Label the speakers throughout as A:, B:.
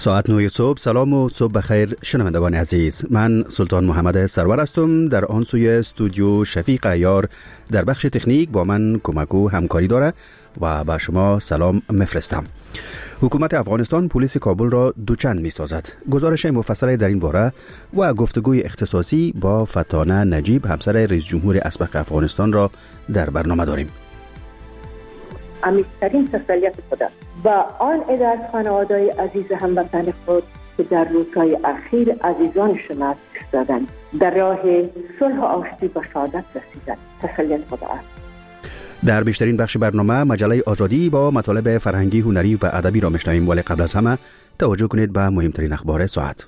A: ساعت 9 صبح. سلام و صبح بخیر شنوندگان عزیز. من سلطان محمد سرور هستم. در آن سوی استودیو شفیق عیار در بخش تکنیک با من کمک و همکاری داره و با شما سلام میفرستم. حکومت افغانستان پلیس کابل را دوچند می سازد. گزارش مفصل در این باره و گفتگوی اختصاصی با فتانه نجیب همسر رئیس جمهور اسبق افغانستان را در برنامه داریم.
B: عمیق‌ترین تسلیت خود و آن از خانواده‌های عزیز هموطن خود که در روزهای اخیر عزیزانشان از دست دادند در راه صلح و آشتی و سعادت رسیدند. تسلیت خود است.
A: در بیشترین بخش برنامه مجله آزادی با مطالب فرهنگی، هنری و ادبی را میشنویم، ولی قبل از همه توجه کنید به مهمترین اخبار ساعت.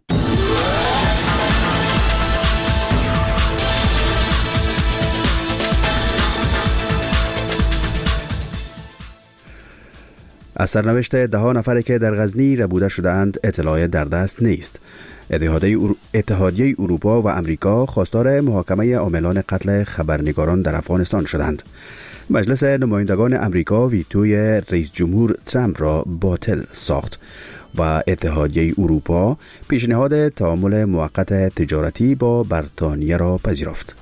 A: از سرنوشت 10 نفری که در غزنی ربوده شده‌اند اطلاع در دست نیست. اتحادیه اروپا و امریکا خواستار محاکمه عاملان قتل خبرنگاران در افغانستان شدند. مجلس نمایندگان امریکا ویتوی رئیس جمهور ترامپ را باطل ساخت و اتحادیه اروپا پیشنهاد تعامل موقت تجارتی با بریتانیا را پذیرفت.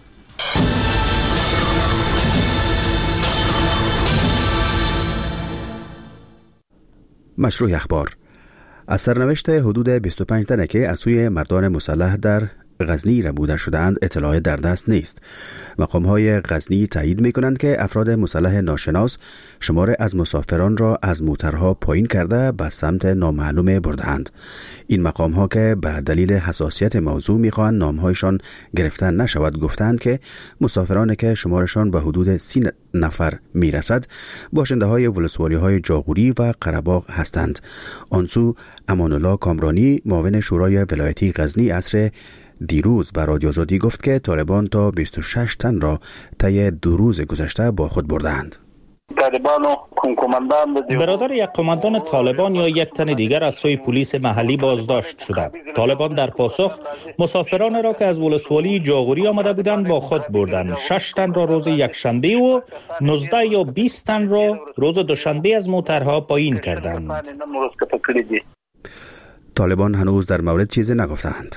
A: مشروع اخبار. از سرنوشت حدود 25 تنه که از سوی مردان مسلح در غزنی ربوده شده‌اند اطلاع در دست نیست. مقام‌های غزنی تایید می‌کنند که افراد مسلح ناشناس شمار از مسافران را از موترها پایین کرده به سمت نامعلوم برده‌اند. این مقام‌ها که به دلیل حساسیت موضوع می‌خواهند نام‌هایشان گرفته نشود گفتند که مسافرانی که شمارشان به حدود 30 نفر میرسد باشنده‌های ولسوالی‌های جاغوری و قره‌باغ هستند. آنسو امان الله کامرانی معاون شورای ولایتی غزنی عصر دیروز به رادیو آزادی گفت که طالبان تا 26 تن را طی 2 روز گذشته با خود بردند.
C: برادر یک قماندان طالبان یا یک تن دیگر از سوی پلیس محلی بازداشت شدند. طالبان در پاسخ مسافران را که از ولسوالی جاغوری آمده بودند با خود بردند. 6 تن را روز یکشنبه و 19 یا 20 تن را روز دوشنبه از موترها پایین کردند.
A: طالبان هنوز در مورد چیزی نگفتند.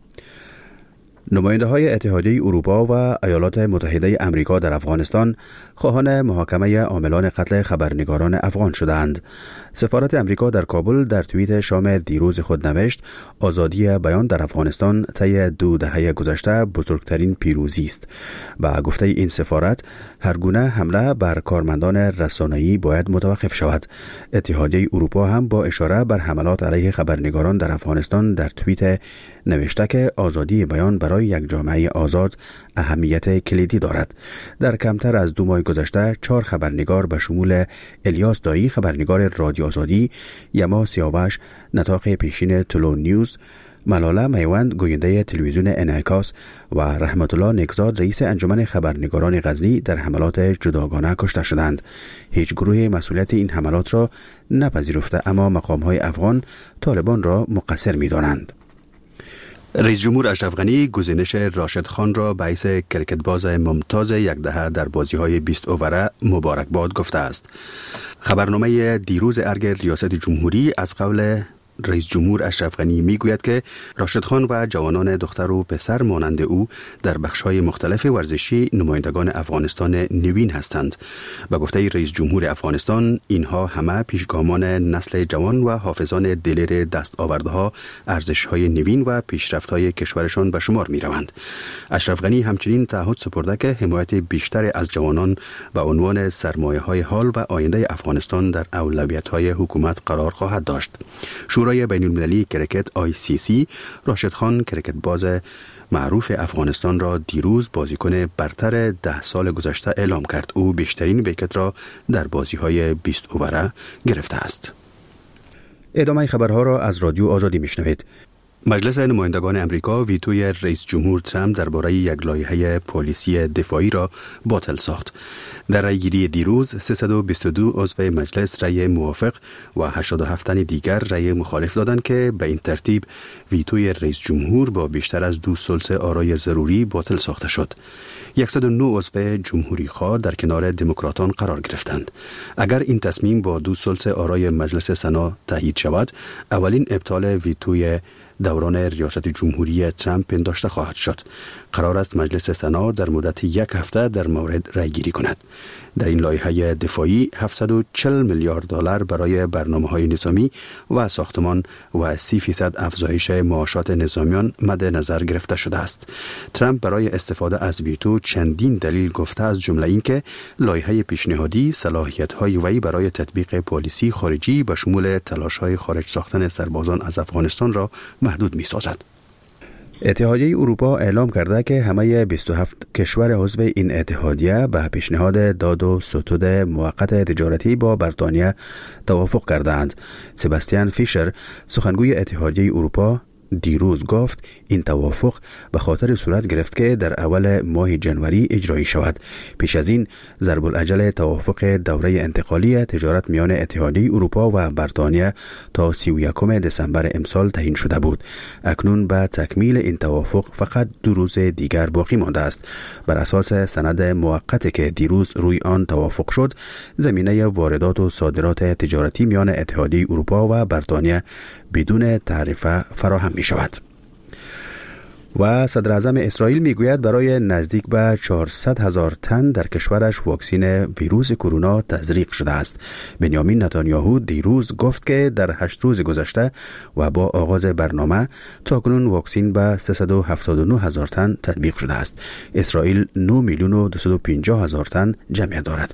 A: نماینده های اتحادیه اروپا و ایالات متحده امریکا در افغانستان خواهان محاکمه عاملان قتل خبرنگاران افغان شدند. سفارت امریکا در کابل در توییت شام دیروز خود نوشت آزادی بیان در افغانستان طی 2 دهه گذشته بزرگترین پیروزی است. با گفته این سفارت هر گونه حمله بر کارمندان رسانه‌ای باید متوقف شود. اتحادیه اروپا هم با اشاره بر حملات علیه خبرنگاران در افغانستان در توییت نوشته که آزادی بیان برای یک جامعه آزاد اهمیت کلیدی دارد. در کمتر از 2 ماه گذشته 4 خبرنگار به شمول الیاس دایی خبرنگار رادیو آزادی، یما سیاوش نطاق پیشین تلو نیوز، ملاله میوند گوینده تلویزیون انعکاس و رحمت الله نگزاد رئیس انجمن خبرنگاران غزنی در حملات جداگانه کشته شدند. هیچ گروهی مسئولیت این حملات را نپذیرفته، اما مقام‌های افغان طالبان را مقصر می‌دانند. رئیس جمهور اشرف غنی گزینش راشد خان را باعث کرکتباز ممتاز 1 دهه در بازی‌های 20 اووره مبارکباد گفته است. خبرنامه دیروز ارگ ریاست جمهوری از قول رئیس جمهور اشرف غنی میگوید که راشد خان و جوانان دختر و پسر مانند او در بخش‌های مختلف ورزشی نمایندگان افغانستان نوین هستند. به گفته رئیس جمهور افغانستان اینها همه پیشگامان نسل جوان و حافظان دلیر دستاوردها، ارزش‌های نوین و پیشرفت‌های کشورشان به شمار می‌روند. اشرف غنی همچنین تعهد سپرده که حمایت بیشتر از جوانان به عنوان سرمایه‌های حال و آینده افغانستان در اولویت‌های حکومت قرار خواهد داشت. شورای بین المللی کرکت ICC راشد خان کرکتباز معروف افغانستان را دیروز بازیکن برتر 10 سال گذشته اعلام کرد. او بیشترین ویکت را در بازی‌های 20 اووره گرفته است. ادامه خبرها را از رادیو آزادی میشنوید. مجلس نمایندگان امریکا ویتوی رئیس جمهور ترامپ درباره یک لایحه پالیسی دفاعی را باطل ساخت. در رأیگیری دیروز 322 عضو مجلس رأی موافق و 87 تن دیگر رأی مخالف دادند که به این ترتیب ویتوی رئیس جمهور با بیشتر از 2/3 آرای ضروری باطل ساخته شد. 109 عضو جمهوری خواه در کنار دموکراتان قرار گرفتند. اگر این تصمیم با 2/3 آرای مجلس سنا تایید شود، اولین ابطال ویتوی دوران ریاست جمهوری ترامپ پنداشته خواهد شد. قرار است مجلس سنا در مدت 1 هفته در مورد رای گیری کند. در این لایحه دفاعی 740 میلیارد دلار برای برنامه‌های نظامی و ساختمان و 30% افزایش معاشات نظامیان مد نظر گرفته شده است. ترامپ برای استفاده از ویتو چندین دلیل گفته، از جمله اینکه لایحه پیشنهادی صلاحیت‌های وی برای تطبیق پالیسی خارجی به شمول تلاش‌های خارج ساختن سربازان از افغانستان را محدود می‌سازد. اتحادیه اروپا اعلام کرده که همه 27 کشور عضو این اتحادیه به پیشنهاد داد و ستود موقت تجارتی با بریتانیا توافق کردند. سباستیان فیشر، سخنگوی اتحادیه اروپا، دیروز گفت این توافق به خاطر صورت گرفت که در اول ماه جنوری اجرایی شود. پیش از این ضرب الاجل توافق دوره انتقالی تجارت میان اتحادیه اروپا و بریتانیا تا 31 دسامبر امسال تعیین شده بود. اکنون به تکمیل این توافق فقط 2 روز دیگر باقی مانده است. بر اساس سند موقتی که دیروز روی آن توافق شد، زمینه واردات و صادرات تجارتی میان اتحادیه اروپا و بریتانیا بدون تعرفه فراهم می شود. و صدر اعظم اسرائیل می گوید برای نزدیک به 400,000 تن در کشورش واکسین ویروس کرونا تزریق شده است. بنیامین نتانیاهو دیروز گفت که در 8 روز گذشته و با آغاز برنامه تاکنون واکسین به 379,000 تن تطبیق شده است. اسرائیل 9,250,000 تن جمعیت دارد.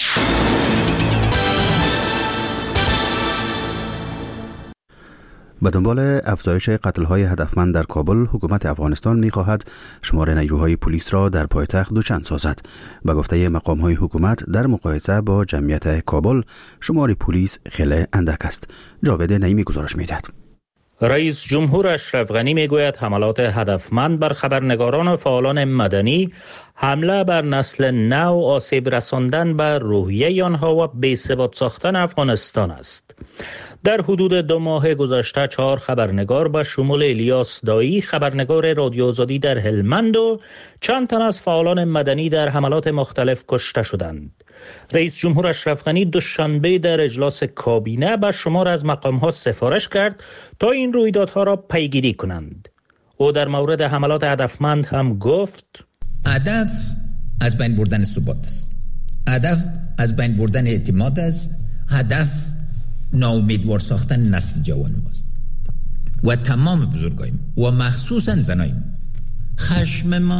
A: به دنبال افزایش قتل‌های هدفمند در کابل، حکومت افغانستان می‌خواهد شمار نیروهای پلیس را در پایتخت دوچند سازد. به گفته مقام‌های حکومت، در مقایسه با جمعیت کابل، شمار پلیس خیلی اندک است. جاوید نعیمی گزارش می‌دهد.
C: رئیس جمهور اشرف غنی میگوید حملات هدفمند بر خبرنگاران و فعالان مدنی حمله بر نسل نو، آسیب رساندن بر روحیه آنها و بی‌ثبات ساختن افغانستان است. در حدود 2 ماه گذشته 4 خبرنگار به شمول الیاس دایی، خبرنگار رادیو آزادی در هلمند و چند تن از فعالان مدنی در حملات مختلف کشته شدند. رئیس جمهور اشرف غنی دوشنبه در اجلاس کابینه به شمار از مقام‌ها سفارش کرد تا این رویدادها را پیگیری کنند. او در مورد حملات هدفمند هم گفت:
D: هدف از بین بردن ثبات است. هدف از بین بردن اعتماد است. هدف ناامیدوار ساختن نسل جوان ماست و تمام بزرگایم و مخصوصا زنایم. خشم ما،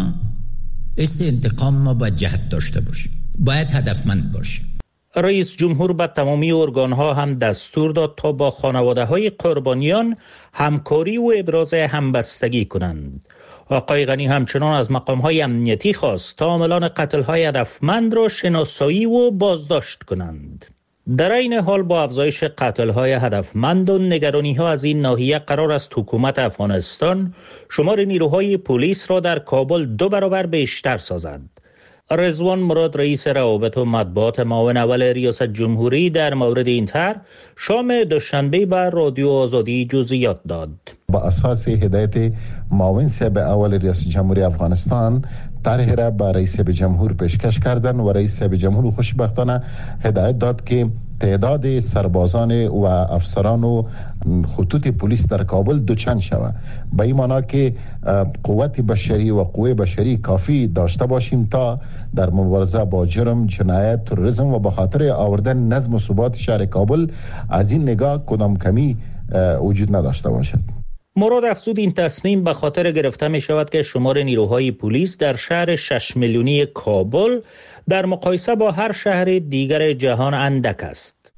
D: حس انتقام ما باید جهت داشته باشه، باید هدفمند باشه.
C: رئیس جمهور به تمامی ارگان‌ها هم دستور داد تا با خانواده‌های قربانیان همکاری و ابراز همبستگی کنند. آقای غنی همچنان از مقام‌های امنیتی خواست تا عاملان قتل‌های هدفمند را شناسایی و بازداشت کنند. در این حال با افزایش قتل‌های هدفمند و نگرانی‌ها از این ناحیه، قرار است حکومت افغانستان شمار نیروهای پلیس را در کابل 2 برابر بیشتر سازد. رضوان مراد، رئیس روابط و مطبوعات معاون اول ریاست جمهوری، در مورد این طرح شام دوشنبه بر رادیو آزادی جزئیات داد.
E: با اساس هدایت معاون صاحب اول ریاست جمهوری افغانستان، طرح را به رئیس جمهور پیشکش کردند و رئیس جمهور خوشبختانه هدایت داد که تعداد سربازان و افسران و خطوط پلیس در کابل دوچند شود. به این معنا که قوت بشری و قوه بشری کافی داشته باشیم تا در مبارزه با جرم، جنایت، تروریسم و به خاطر آوردن نظم و ثبات شهر کابل از این نگاه کدام کمی وجود نداشته باشد.
C: مراد افزود این تصمیم به خاطر گرفته می شود که شمار نیروهای پلیس در شهر 6 میلیونی کابل در مقایسه با هر شهر دیگر جهان اندک است.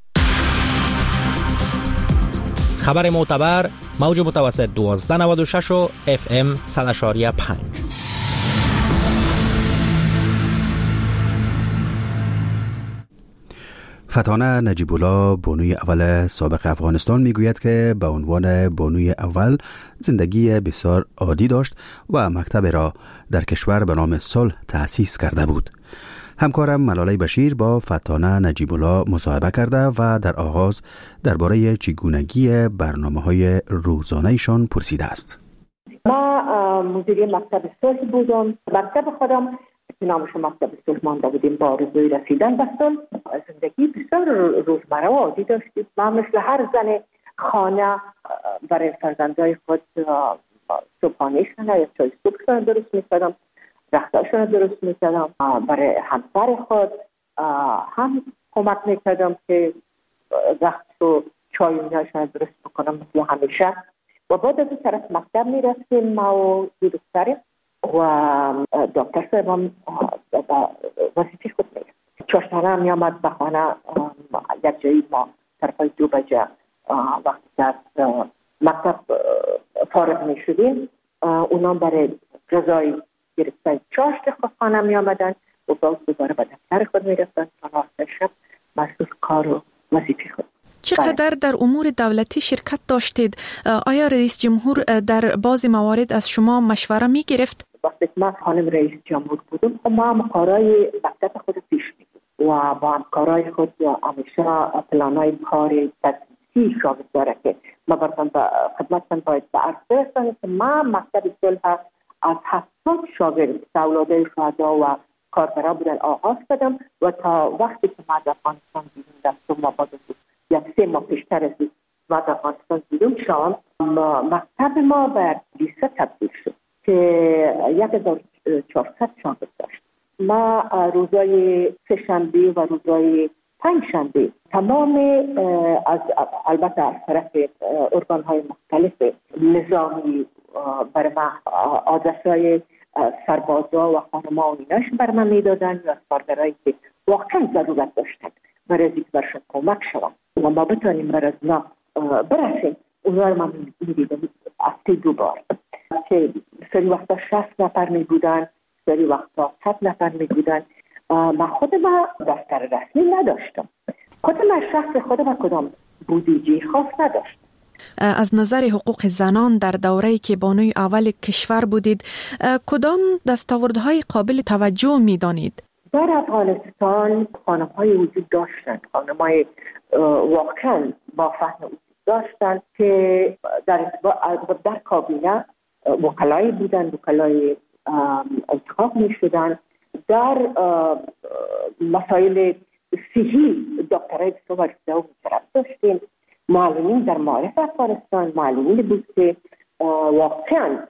F: خبر معتبر، موج متوسط 1296 و FM 100.5.
A: فتانه نجیب‌الله، بانوی اول سابق افغانستان، میگوید که به عنوان بانوی اول زندگی بسیار عادی داشت و مکتب را در کشور به نام صلح تأسیس کرده بود. همکارم ملاله بشیر با فتانه نجیب الله مصاحبه کرده و در آغاز درباره چگونگی برنامه‌های روزانه‌شان پرسیده است.
B: ما مدیر مکتب صلح بودم. مکتب خودم که نامش مکتب صلح مانده بودیم با آرزوی رسیدن به صلح. زندگی بسیار روزمره و عادی داشتیم. ما مثل هر زن خانه برای فرزندای خود صبحانه‌شان یا چای صبحشان درست می‌کردم، رختاشون درست می‌کردم. برای همسر خود هم کمک می‌کردم که رخت و چای ایناشون درست بکنم مثل همیشه. و بعد از طرف مکتب می‌رفتیم ما و دو دختر و دکتر صاحبم وظیفه خود می‌رفت. چاشتانه هم می‌آمد به خانه یک جایی ما طرفای 2 بجه وقتی که از مکتب فارغ می‌شدیم اونا برای غذای گرفتن چاشت خود خانه می‌آمدن و باز دوباره به دفتر خود می‌رفتن تا وقت شب مسئول کار و وظیفه خود.
G: چقدر در امور دولتی شرکت داشتید؟ آیا رئیس جمهور در بعضی موارد از شما مشوره می گرفت؟
B: وقتی که من خانم رئیس جمهور بودم ما هم کارهای مکتب خود پیش می‌بردیم و با همکارای خود همیشه پلانای کار تدریسی شامل داره که ما براتون خدمتتان باید به عرض برسانم که ما مکتب صلح از 70 شاگرد اولادای شهدا و کاربرا بودن آغاز کردم و تا وقتی که ما از افغانستان بیرون رفتم و بعد از 3 ماه پیشتر از ما از افغانستان بیرون شدم مکتب ما به لیسه تبدیل شد که 1400 شاگرد داشت. ما روزای سه‌شنبه و روزای پنجشنبه تمام از البته از طرف ارگان‌های مختلف نظامی برای ما آدرس‌های سربازا و خانم‌ها و ایناش برای من میدادن یا کارگرایی که واقعا ضرورت داشتن برای اینکه برشون کمک شوم و ما بتونیم برای اونا برسیم. اونا رو من میدیدم هفته 2 بار که سری وقتا 60 نفر میبودن، سری وقتا 100 نفر میبودن. من خودم دفتر رسمی نداشتم، خودم شخص خودم کدام بودجه خاص نداشتم.
G: از نظر حقوق زنان در دوره‌ای که بانوی اول کشور بودید کدام دستاوردهای قابل توجه می‌دانید؟
B: در افغانستان خانم‌های وجود داشتند، خانم‌های واقعاً با فهم وجود داشتند که در کابینه وکلای بودن، وکلای انتخاب می‌شدند. در مسائل صحی دکترای بسیار رسیده و مشرف داشتیم. معلمین در معارف افغانستان معلمین بود که واقعاً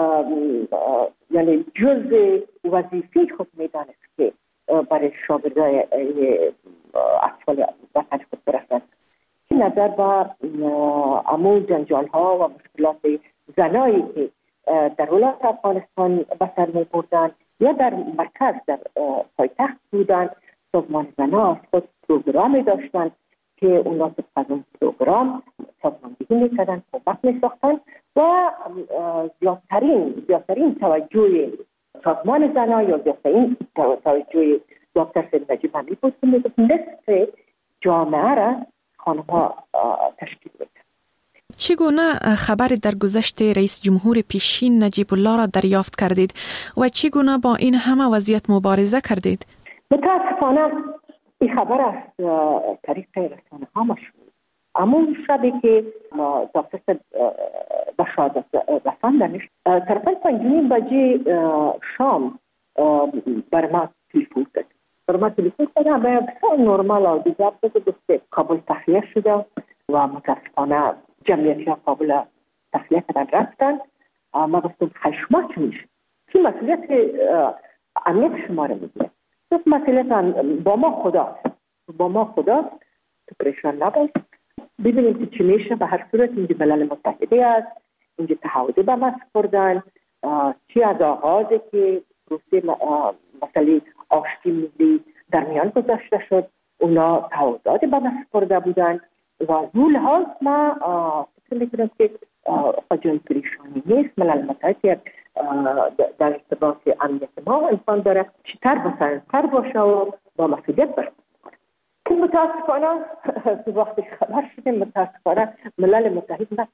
B: یعنی جزء وظیفه خود میدانست که برای شاگردای اطفال وطن خود برسند. نظر به امور جنجال ها و مشکلات زنایی که در ولایت افغانستان به سر می بردند یا در مرکز در پایتخت بودند، سازمان زنها از خود پروگرامی داشتند که اونا از اون پروگرام سازماندهی میکردن، کمک میساختن و زیادترین توجه سازمان زنها یا زیادترین توجه دکتر سید نجیب امی بود که میگفت نصف جامعه را خانم‌ها تشکیل میدن.
G: چگونه خبر در گذشت رئیس جمهور پیشین نجیب الله را دریافت کردید و چگونه با این همه وضعیت مبارزه کردید؟
B: متاسفانه این خبر از طریق رسانه ها مشهور. اما شبی که دکتر به شهادت رساندنش طرفاً 5 بجه شام بر ما تلفن کرد. بر ما تلفن کرد و بسیار نرمال عادی گفت کابل تخلیه شده و متاسفانه جمعیتی ها کابل تخلیه کردن رفتن. ما گفتم خشما چی میشه؟ کی مسئولیت امنیت شما رو میگیره؟ گفت مسئولیت با ما خداست تو پریشان نباش، ببینیم که چی میشه. به هر صورت اینجا ملل متحده است، اینجا تعهد به ما سپردن. چی از آغازی که روسیه مسئله آشتی ملی در میان گذاشته شد اونا تعهدات به ما سپرده بودن و از اون لحاظ ما فکر میکنم که جای پریشانی نیست. ملل متحد در ارتباط امنیت ما امکان داره چیتر بسنتر باشه و با مسئولیت برخورد کنه. که متاسفانه تو وقتی خبر شدیم متاسفانه ملل متحد نه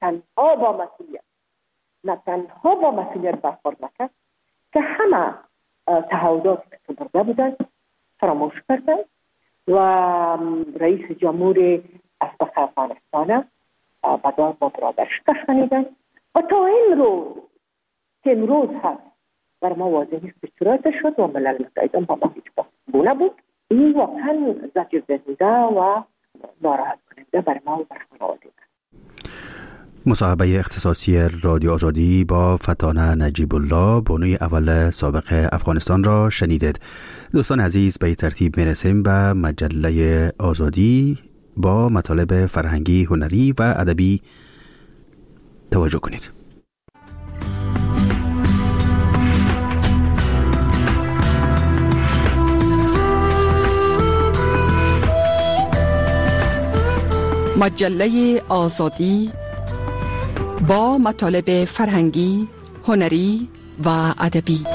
B: تنها با مسئولیت برخورد نکرد که همه تعهدات که برده بودن فراموش کردن و رئیس جمهور ازبک افغانستان بدار با برادر شکستنیدن و تا این روز که امروز هست بر ما واضح نیست که چرا شد و ملل متحد با ما هیچ گونه بود. این واقعا زجر دهنده و ناراحت کننده بر ما و بر خانواده.
A: مصاحبه اختصاصی رادیو آزادی با فتانه نجیب الله بانوی اول سابق افغانستان را شنیدید. دوستان عزیز، به ترتیب میرسیم به مجله آزادی با مطالب فرهنگی، هنری و ادبی. توجه کنید.
H: مجله آزادی با مطالب فرهنگی، هنری و ادبی.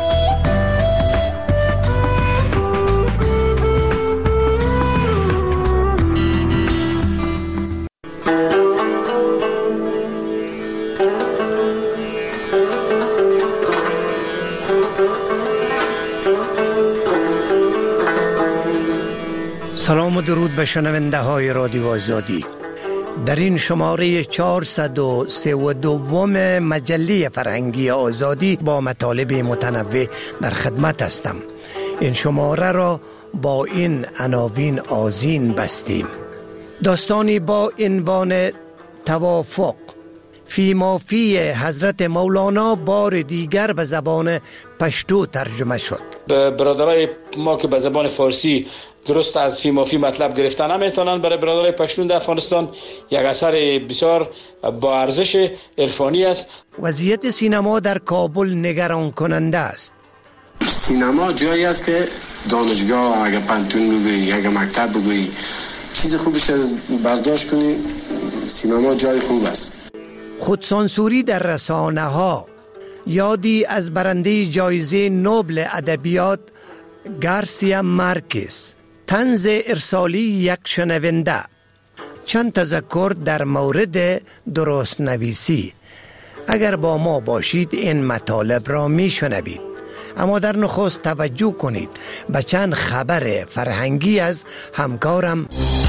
I: سلام و درود به شنونده های رادیو آزادی. در این شماره 432 مجله فرهنگی آزادی با مطالب متنوع در خدمت هستم. این شماره را با این عناوین آذین بستیم. داستانی با عنوان توافق فی مافی حضرت مولانا بار دیگر به زبان پشتو ترجمه شد.
J: برادرای ما که به زبان فارسی درست از فی مافی مطلب گرفتن نمیتونن، برای برادرای پشتون در افغانستان یک اثر بسیار با ارزش عرفانی است.
I: وضعیت سینما در کابل نگران کننده است.
K: سینما جایی است که دانشگاه اگه پانتون بگویی، اگه مکتب بگویی، چیز خوبش از برداشت کنی، سینما جای خوب است.
I: خودسانسوری در رسانه ها. یادی از برنده جایزه نوبل ادبیات گارسیا مارکز. طنز ارسالی یک شنونده. چند تذکر در مورد درست نویسی. اگر با ما باشید این مطالب را می شنوید. اما در نخست توجه کنید به چند خبر فرهنگی از همکارم.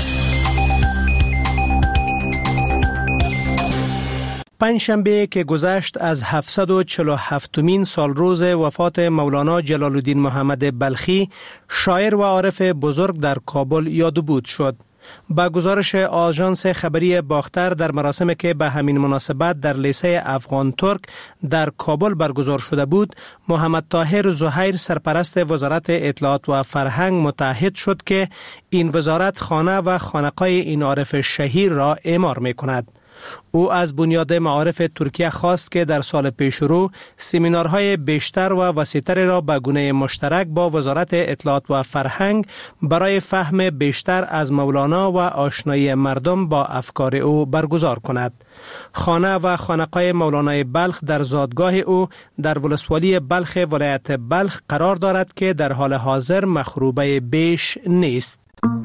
L: پنجشنبه که گذشت از 747مین سال روز وفات مولانا جلال الدین محمد بلخی، شاعر و عارف بزرگ در کابل یاد و بود شد. با گزارش آژانس خبری باختر، در مراسمی که به همین مناسبت در لیسه افغان ترک در کابل برگزار شده بود، محمد طاهر زهیر سرپرست وزارت اطلاعات و فرهنگ متعهد شد که این وزارت خانه و خانقاه این عارف شهیر را اعمار می کند. او از بنیاد معارف ترکیه خواست که در سال پیشرو سمینارهای بیشتر و وسیع‌تر را به گونه مشترک با وزارت اطلاعات و فرهنگ برای فهم بیشتر از مولانا و آشنایی مردم با افکار او برگزار کند. خانه و خانقاه مولانای بلخ در زادگاه او در ولسوالی بلخ ولایت بلخ قرار دارد که در حال حاضر مخروبه بیش نیست.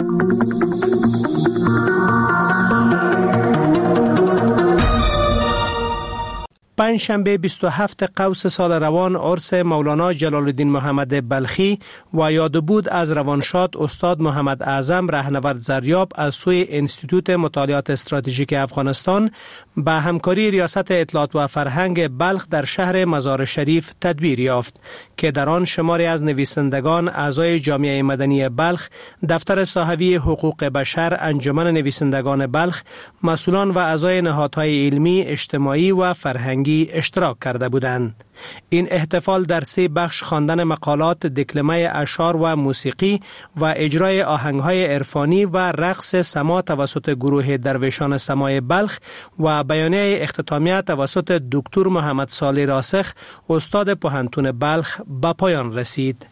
L: پنجشنبه 27 قوس سال روان عرس مولانا جلال الدین محمد بلخی و یاد بود از روانشاد استاد محمد اعظم رهنورد زریاب از سوی انستیتوت مطالعات استراتژیک افغانستان با همکاری ریاست اطلاعات و فرهنگ بلخ در شهر مزار شریف تدبیر یافت که در آن شماری از نویسندگان اعضای جامعه مدنی بلخ، دفتر صاحبی حقوق بشر، انجمن نویسندگان بلخ، مسئولان و اعضای نهادهای علمی، اجتماعی و فرهنگی اشتراک کرده بودند. این احتفال در 3 بخش خواندن مقالات، دکلمه اشعار و موسیقی و اجرای آهنگهای عرفانی و رقص سما توسط گروه درویشان سمای بلخ و بیانیه اختتامیه توسط دکتر محمد صالح راسخ استاد پوهنتون بلخ به پایان رسید.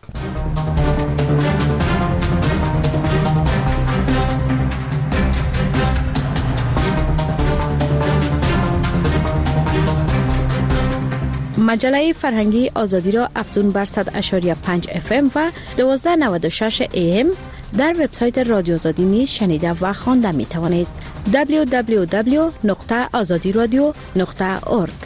M: مجله فرهنگی آزادی را افزون بر 100.5 FM و 1296 AM در وبسایت رادیو آزادی نیز شنیده و خوانده می توانید. www.azadiradio.org.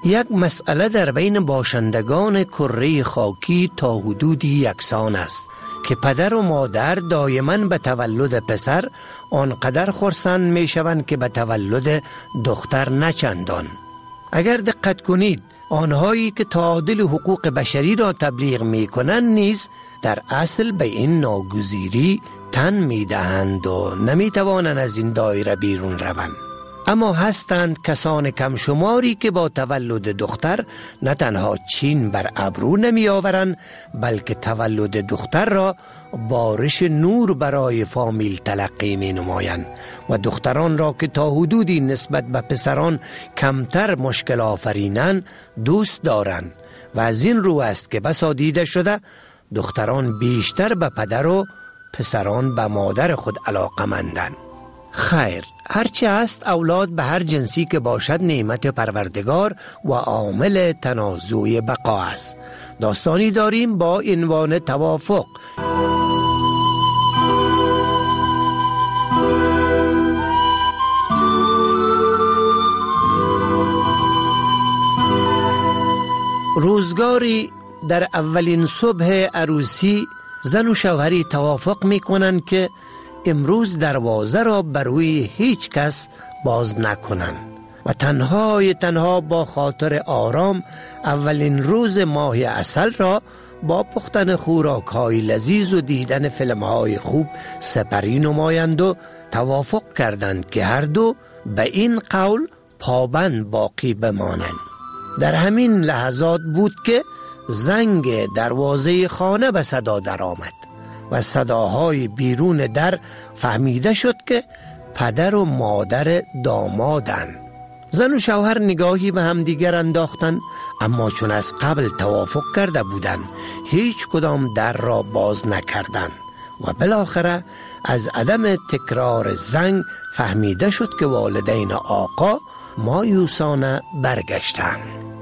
I: یک مسئله در بین باشندگان کره خاکی تا حدودی یکسان است که پدر و مادر دائما به تولد پسر آنقدر خرسند می شوند که به تولد دختر نچندان. اگر دقت کنید آنهایی که تعادل حقوق بشری را تبلیغ می کنند نیز در اصل به این ناگزیری تن می دهند و نمی توانند از این دایره بیرون روند. اما هستند کسان کم شماری که با تولد دختر نه تنها چین بر ابرو نمی آورند بلکه تولد دختر را بارش نور برای فامیل تلقی می نمایند و دختران را که تا حدودی نسبت به پسران کمتر مشکل آفرینند دوست دارند و از این رو است که بسا دیده شده دختران بیشتر به پدر و پسران به مادر خود علاقه‌مندند. خیر، هرچه است اولاد به هر جنسی که باشد نعمت پروردگار و عامل تنازع بقا است. داستانی داریم با عنوان توافق. روزگاری در اولین صبح عروسی زن و شوهری توافق می کنند که امروز دروازه را بروی هیچ کس باز نکنند و تنها با خاطر آرام اولین روز ماه عسل را با پختن خوراک‌های لذیذ و دیدن فیلم‌های خوب سپری نمایند و توافق کردند که هر دو به این قول پابند باقی بمانند. در همین لحظات بود که زنگ دروازه خانه به صدا درآمد و صداهای بیرون در فهمیده شد که پدر و مادر دامادند. زن و شوهر نگاهی به هم دیگر انداختند، اما چون از قبل توافق کرده بودند هیچ کدام در را باز نکردند و بالاخره از عدم تکرار زنگ فهمیده شد که والدین آقا مایوسانه برگشتند.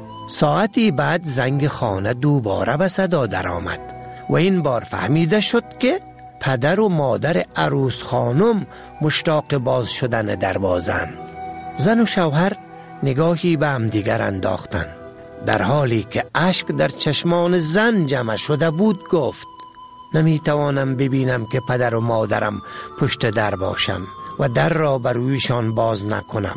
I: ساعتی بعد زنگ خانه دوباره به صدا درآمد و این بار فهمیده شد که پدر و مادر عروس خانم مشتاق باز شدن دروازه‌اند. زن و شوهر نگاهی به هم دیگر انداختند. در حالی که اشک در چشمان زن جمع شده بود گفت: نمیتوانم ببینم که پدر و مادرم پشت در باشم و در را برویشان باز نکنم.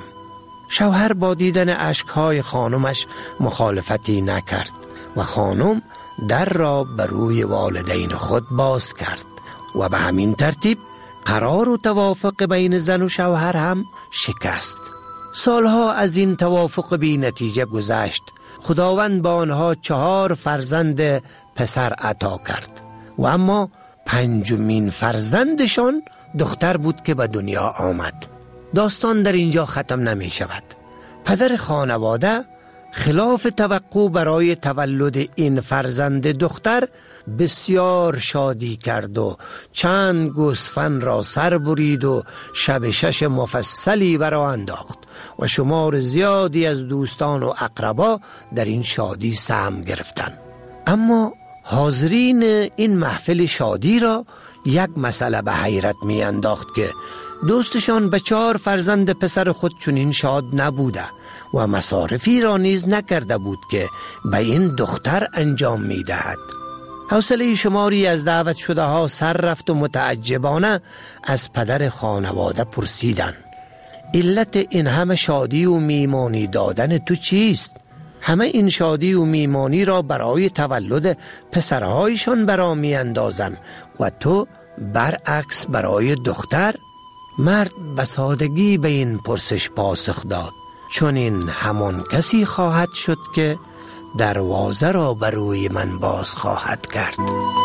I: شوهر با دیدن اشکهای خانمش مخالفتی نکرد و خانم در را بروی والدین خود باز کرد و به همین ترتیب قرار و توافق بین زن و شوهر هم شکست. سالها از این توافق بی نتیجه گذشت. خداوند با آنها 4 فرزند پسر عطا کرد و اما 5مین فرزندشان دختر بود که به دنیا آمد. داستان در اینجا ختم نمی شود. پدر خانواده خلاف توقع برای تولد این فرزند دختر بسیار شادی کرد و چند گوسفند را سر برید و شب 6 مفصلی برآ انداخت و شمار زیادی از دوستان و اقربا در این شادی سهم گرفتند. اما حاضرین این محفل شادی را یک مسئله به حیرت می انداخت که دوستشان به 4 فرزند پسر خود چنین شاد نبوده و مصارفی را نیز نکرده بود که به این دختر انجام می دهد. حوصله شماری از دعوت شده ها سر رفت و متعجبانه از پدر خانواده پرسیدند: علت این همه شادی و میمانی دادن تو چیست؟ همه این شادی و میمانی را برای تولد پسرهایشان برا می اندازن و تو برعکس برای دختر؟ مرد به سادگی به این پرسش پاسخ داد: چون این همان کسی خواهد شد که دروازه را بروی من باز خواهد کرد.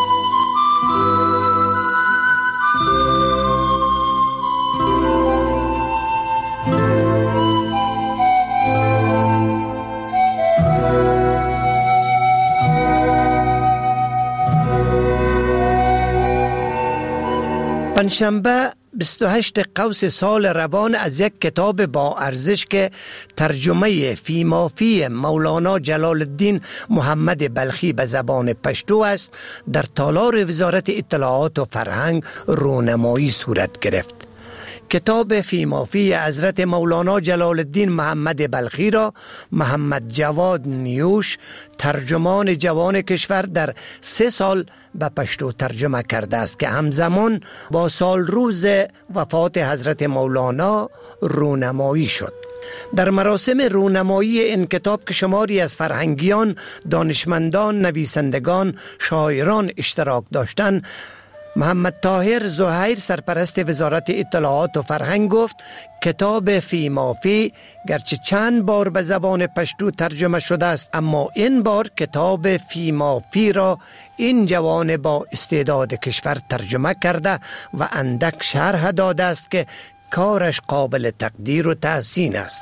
I: پنجشنبه 28 قوس سال روان از یک کتاب با ارزش که ترجمه فیمافی مولانا جلال الدین محمد بلخی به زبان پشتو است در تالار وزارت اطلاعات و فرهنگ رونمایی صورت گرفت. کتاب فیمافی حضرت مولانا جلال الدین محمد بلخی را محمد جواد نیوش ترجمان جوان کشور در 3 سال به پشتو ترجمه کرده است که همزمان با سال روز وفات حضرت مولانا رونمایی شد. در مراسم رونمایی این کتاب که شماری از فرهنگیان، دانشمندان، نویسندگان، شاعران اشتراک داشتند، محمد طاهر زهیر سرپرست وزارت اطلاعات و فرهنگ گفت کتاب فیمافی گرچه چند بار به زبان پشتو ترجمه شده است، اما این بار کتاب فیمافی را این جوان با استعداد کشور ترجمه کرده و اندک شرح داده است که کارش قابل تقدیر و تحسین است.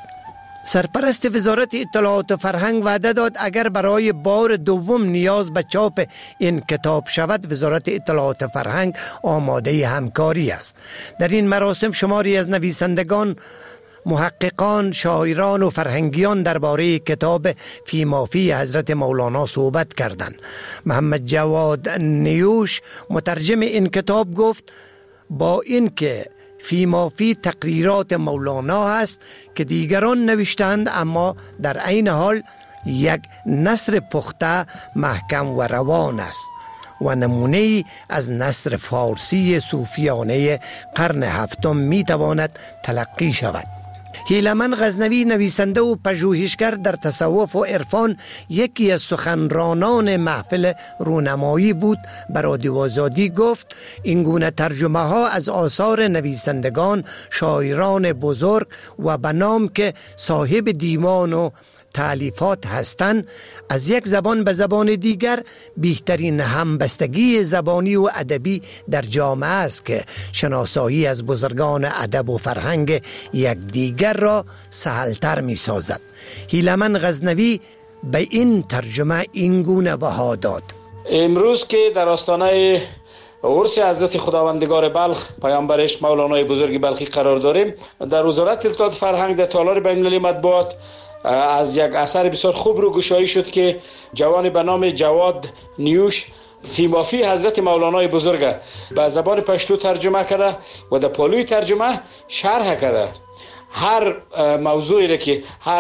I: سرپرست وزارت اطلاعات و فرهنگ وعده داد اگر برای بار دوم نیاز به چاپ این کتاب شود، وزارت اطلاعات و فرهنگ آماده همکاری است. در این مراسم شماری از نویسندگان، محققان، شاعران و فرهنگیان درباره کتاب فیمافی حضرت مولانا صحبت کردند. محمد جواد نیوش مترجم این کتاب گفت با این که فیمافی تقریرات مولانا است که دیگران نوشتند، اما در عین حال یک نثر پخته، محکم و روان است و نمونه از نثر فارسی صوفیانه قرن 7 می تواند تلقی شود. هیلمن غزنوی نویسنده و پژوهشگر در تصوف و عرفان یکی از سخنرانان محفل رونمایی بود. به رادیو آزادی گفت این گونه ترجمه ها از آثار نویسندگان، شاعران بزرگ و به نام که صاحب دیوان و تالیفات هستند از یک زبان به زبان دیگر بهترین همبستگی زبانی و ادبی در جامعه است که شناسایی از بزرگان ادب و فرهنگ یکدیگر را سهلتر می سازد. هیلمن غزنوی به این ترجمه این گونه بها داد:
J: امروز که در آستانه عرس حضرت خداوندگار بلخ پیامبرش مولانای بزرگ بلخی قرار داریم، در وزارت اطلاعات فرهنگ در تالار بین‌المللی مطبوعات از یک اثر بسیار خوب رو گشایی شد که جوانی به نام جواد نیوش فیمافی حضرت مولانای بزرگ به زبان پشتو ترجمه کرده و در پالوی ترجمه شرح کرده. هر موضوعی که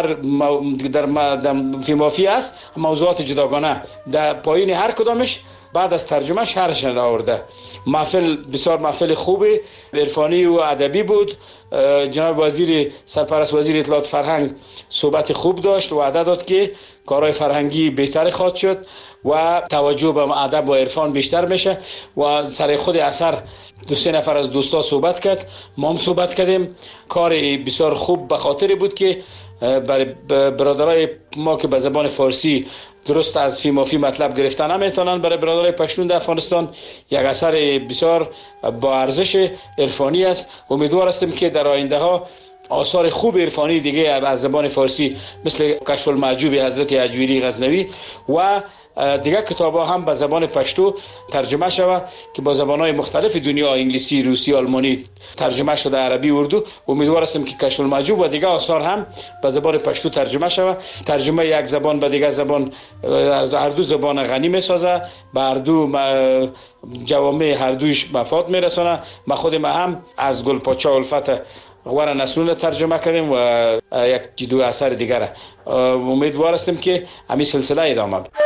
J: در فیمافی است موضوعات جداگانه در پایین هر کدامش بعد از ترجمه شرحش آورده. محفل بسیار محفل خوبی عرفانی و ادبی بود. جناب وزیر سرپرست وزیر اطلاعات فرهنگ صحبت خوب داشت و وعده داد که کارهای فرهنگی بهتر خواهد شد و توجه به ادب و عرفان بیشتر میشه و سر خود اثر 2-3 نفر از دوستا صحبت کرد، ما هم صحبت کردیم. کار بسیار خوب به خاطر بود که برای برادرای ما که به زبان فارسی درست از فیمافی مطلب گرفتن نمیتونن، برای برادرای پشتون در افغانستان یک اثر بسیار با ارزش عرفانی است. امیدوار هستیم که در آینده ها آثار خوب عرفانی دیگه از زبان فارسی مثل کشف المعجوب حضرت اجویری غزنوی و دیگر کتاب ها هم به زبان پشتو ترجمه شود که با زبان‌های مختلف دنیا، انگلیسی، روسی، آلمانی ترجمه شده، عربی، اردو. امیدوار هستم که کشف المعجوب و دیگر آثار هم به زبان پشتو ترجمه شود. ترجمه یک زبان به دیگر زبان از هر دو زبان غنی می‌سازه، به هر دو جوامع هر دوش مفاد میرسونه. ما خود ما هم از گلپاچا الفت غور نسلون ترجمه کردیم و یک دو اثر دیگر. امیدوار هستیم که همین سلسله ادامه بده.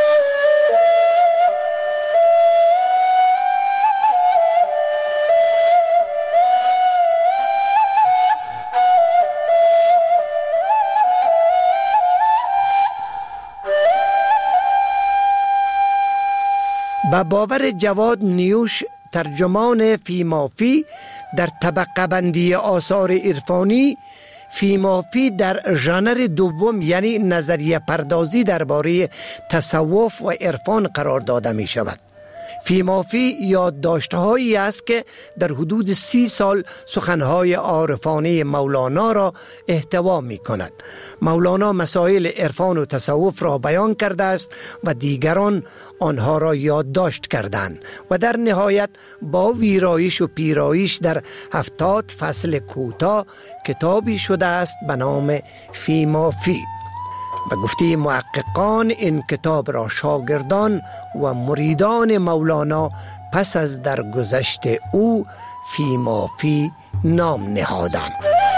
I: به باور جواد نیوش، ترجمان فیمافی، در طبقه بندی آثار عرفانی فیمافی در ژانر دوم یعنی نظریه پردازی درباره تصوف و عرفان قرار داده می شود. فیمافی یادداشت‌هایی است که در حدود 30 سال سخنهای عارفانه مولانا را احتوا می کند. مولانا مسائل عرفان و تصوف را بیان کرده است و دیگران آنها را یادداشت کردند و در نهایت با ویرایش و پیرایش در 70 فصل کوتاه کتابی شده است به نام فیمافی. به گفته محققان این کتاب را شاگردان و مریدان مولانا پس از درگذشت او فیمافی نام نهادند.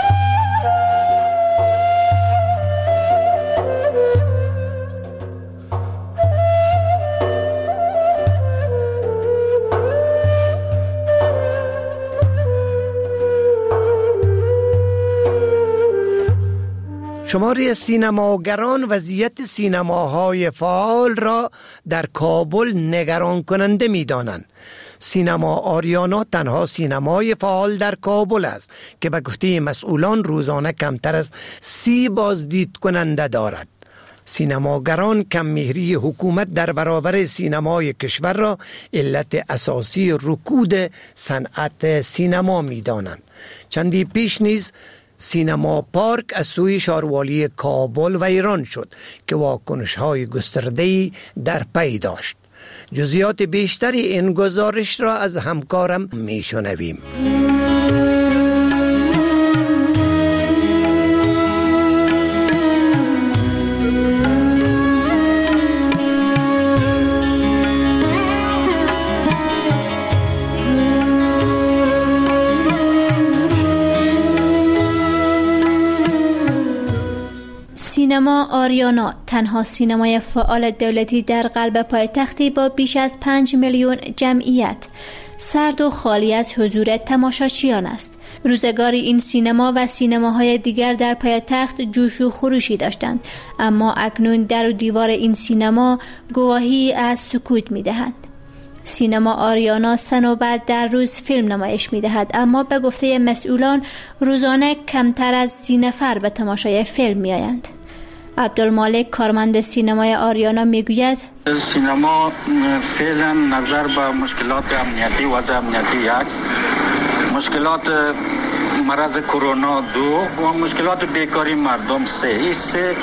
I: شماری سینماگران وضعیت سینماهای فعال را در کابل نگران کننده می دانند. سینما آریانا تنها سینمای فعال در کابل است که به گفته مسئولان روزانه کمتر از 30 بازدید کننده دارد. سینماگران کم‌مهری حکومت در برابر سینمای کشور را علت اساسی رکود صنعت سینما می دانند. چندی پیش نیز سینما پارک از سوی شاروالی کابل ویران شد که واکنش‌های گسترده‌ای در پی داشت. جزئیات بیشتری این گزارش را از همکارم میشنویم.
N: سینما آریانا تنها سینمای فعال دولتی در قلب پایتختی با بیش از 5 میلیون جمعیت سرد و خالی از حضور تماشاچیان است. روزگاری این سینما و سینماهای دیگر در پایتخت جوش و خروشی داشتند، اما اکنون در و دیوار این سینما گواهی از سکوت می‌دهند. سینما آریانا سنوبت در روز فیلم نمایش می‌دهد، اما به گفته مسئولان روزانه کمتر از 30 نفر به تماشای فیلم می‌آیند. عبدالمالک کارمند سینمای آریانا میگوید
O: سینما فعلا نظر به مشکلات امنیتی وضع امنیتی 1، مشکلات مرض کرونا 2 و مشکلات بیکاری مردم 3. این 3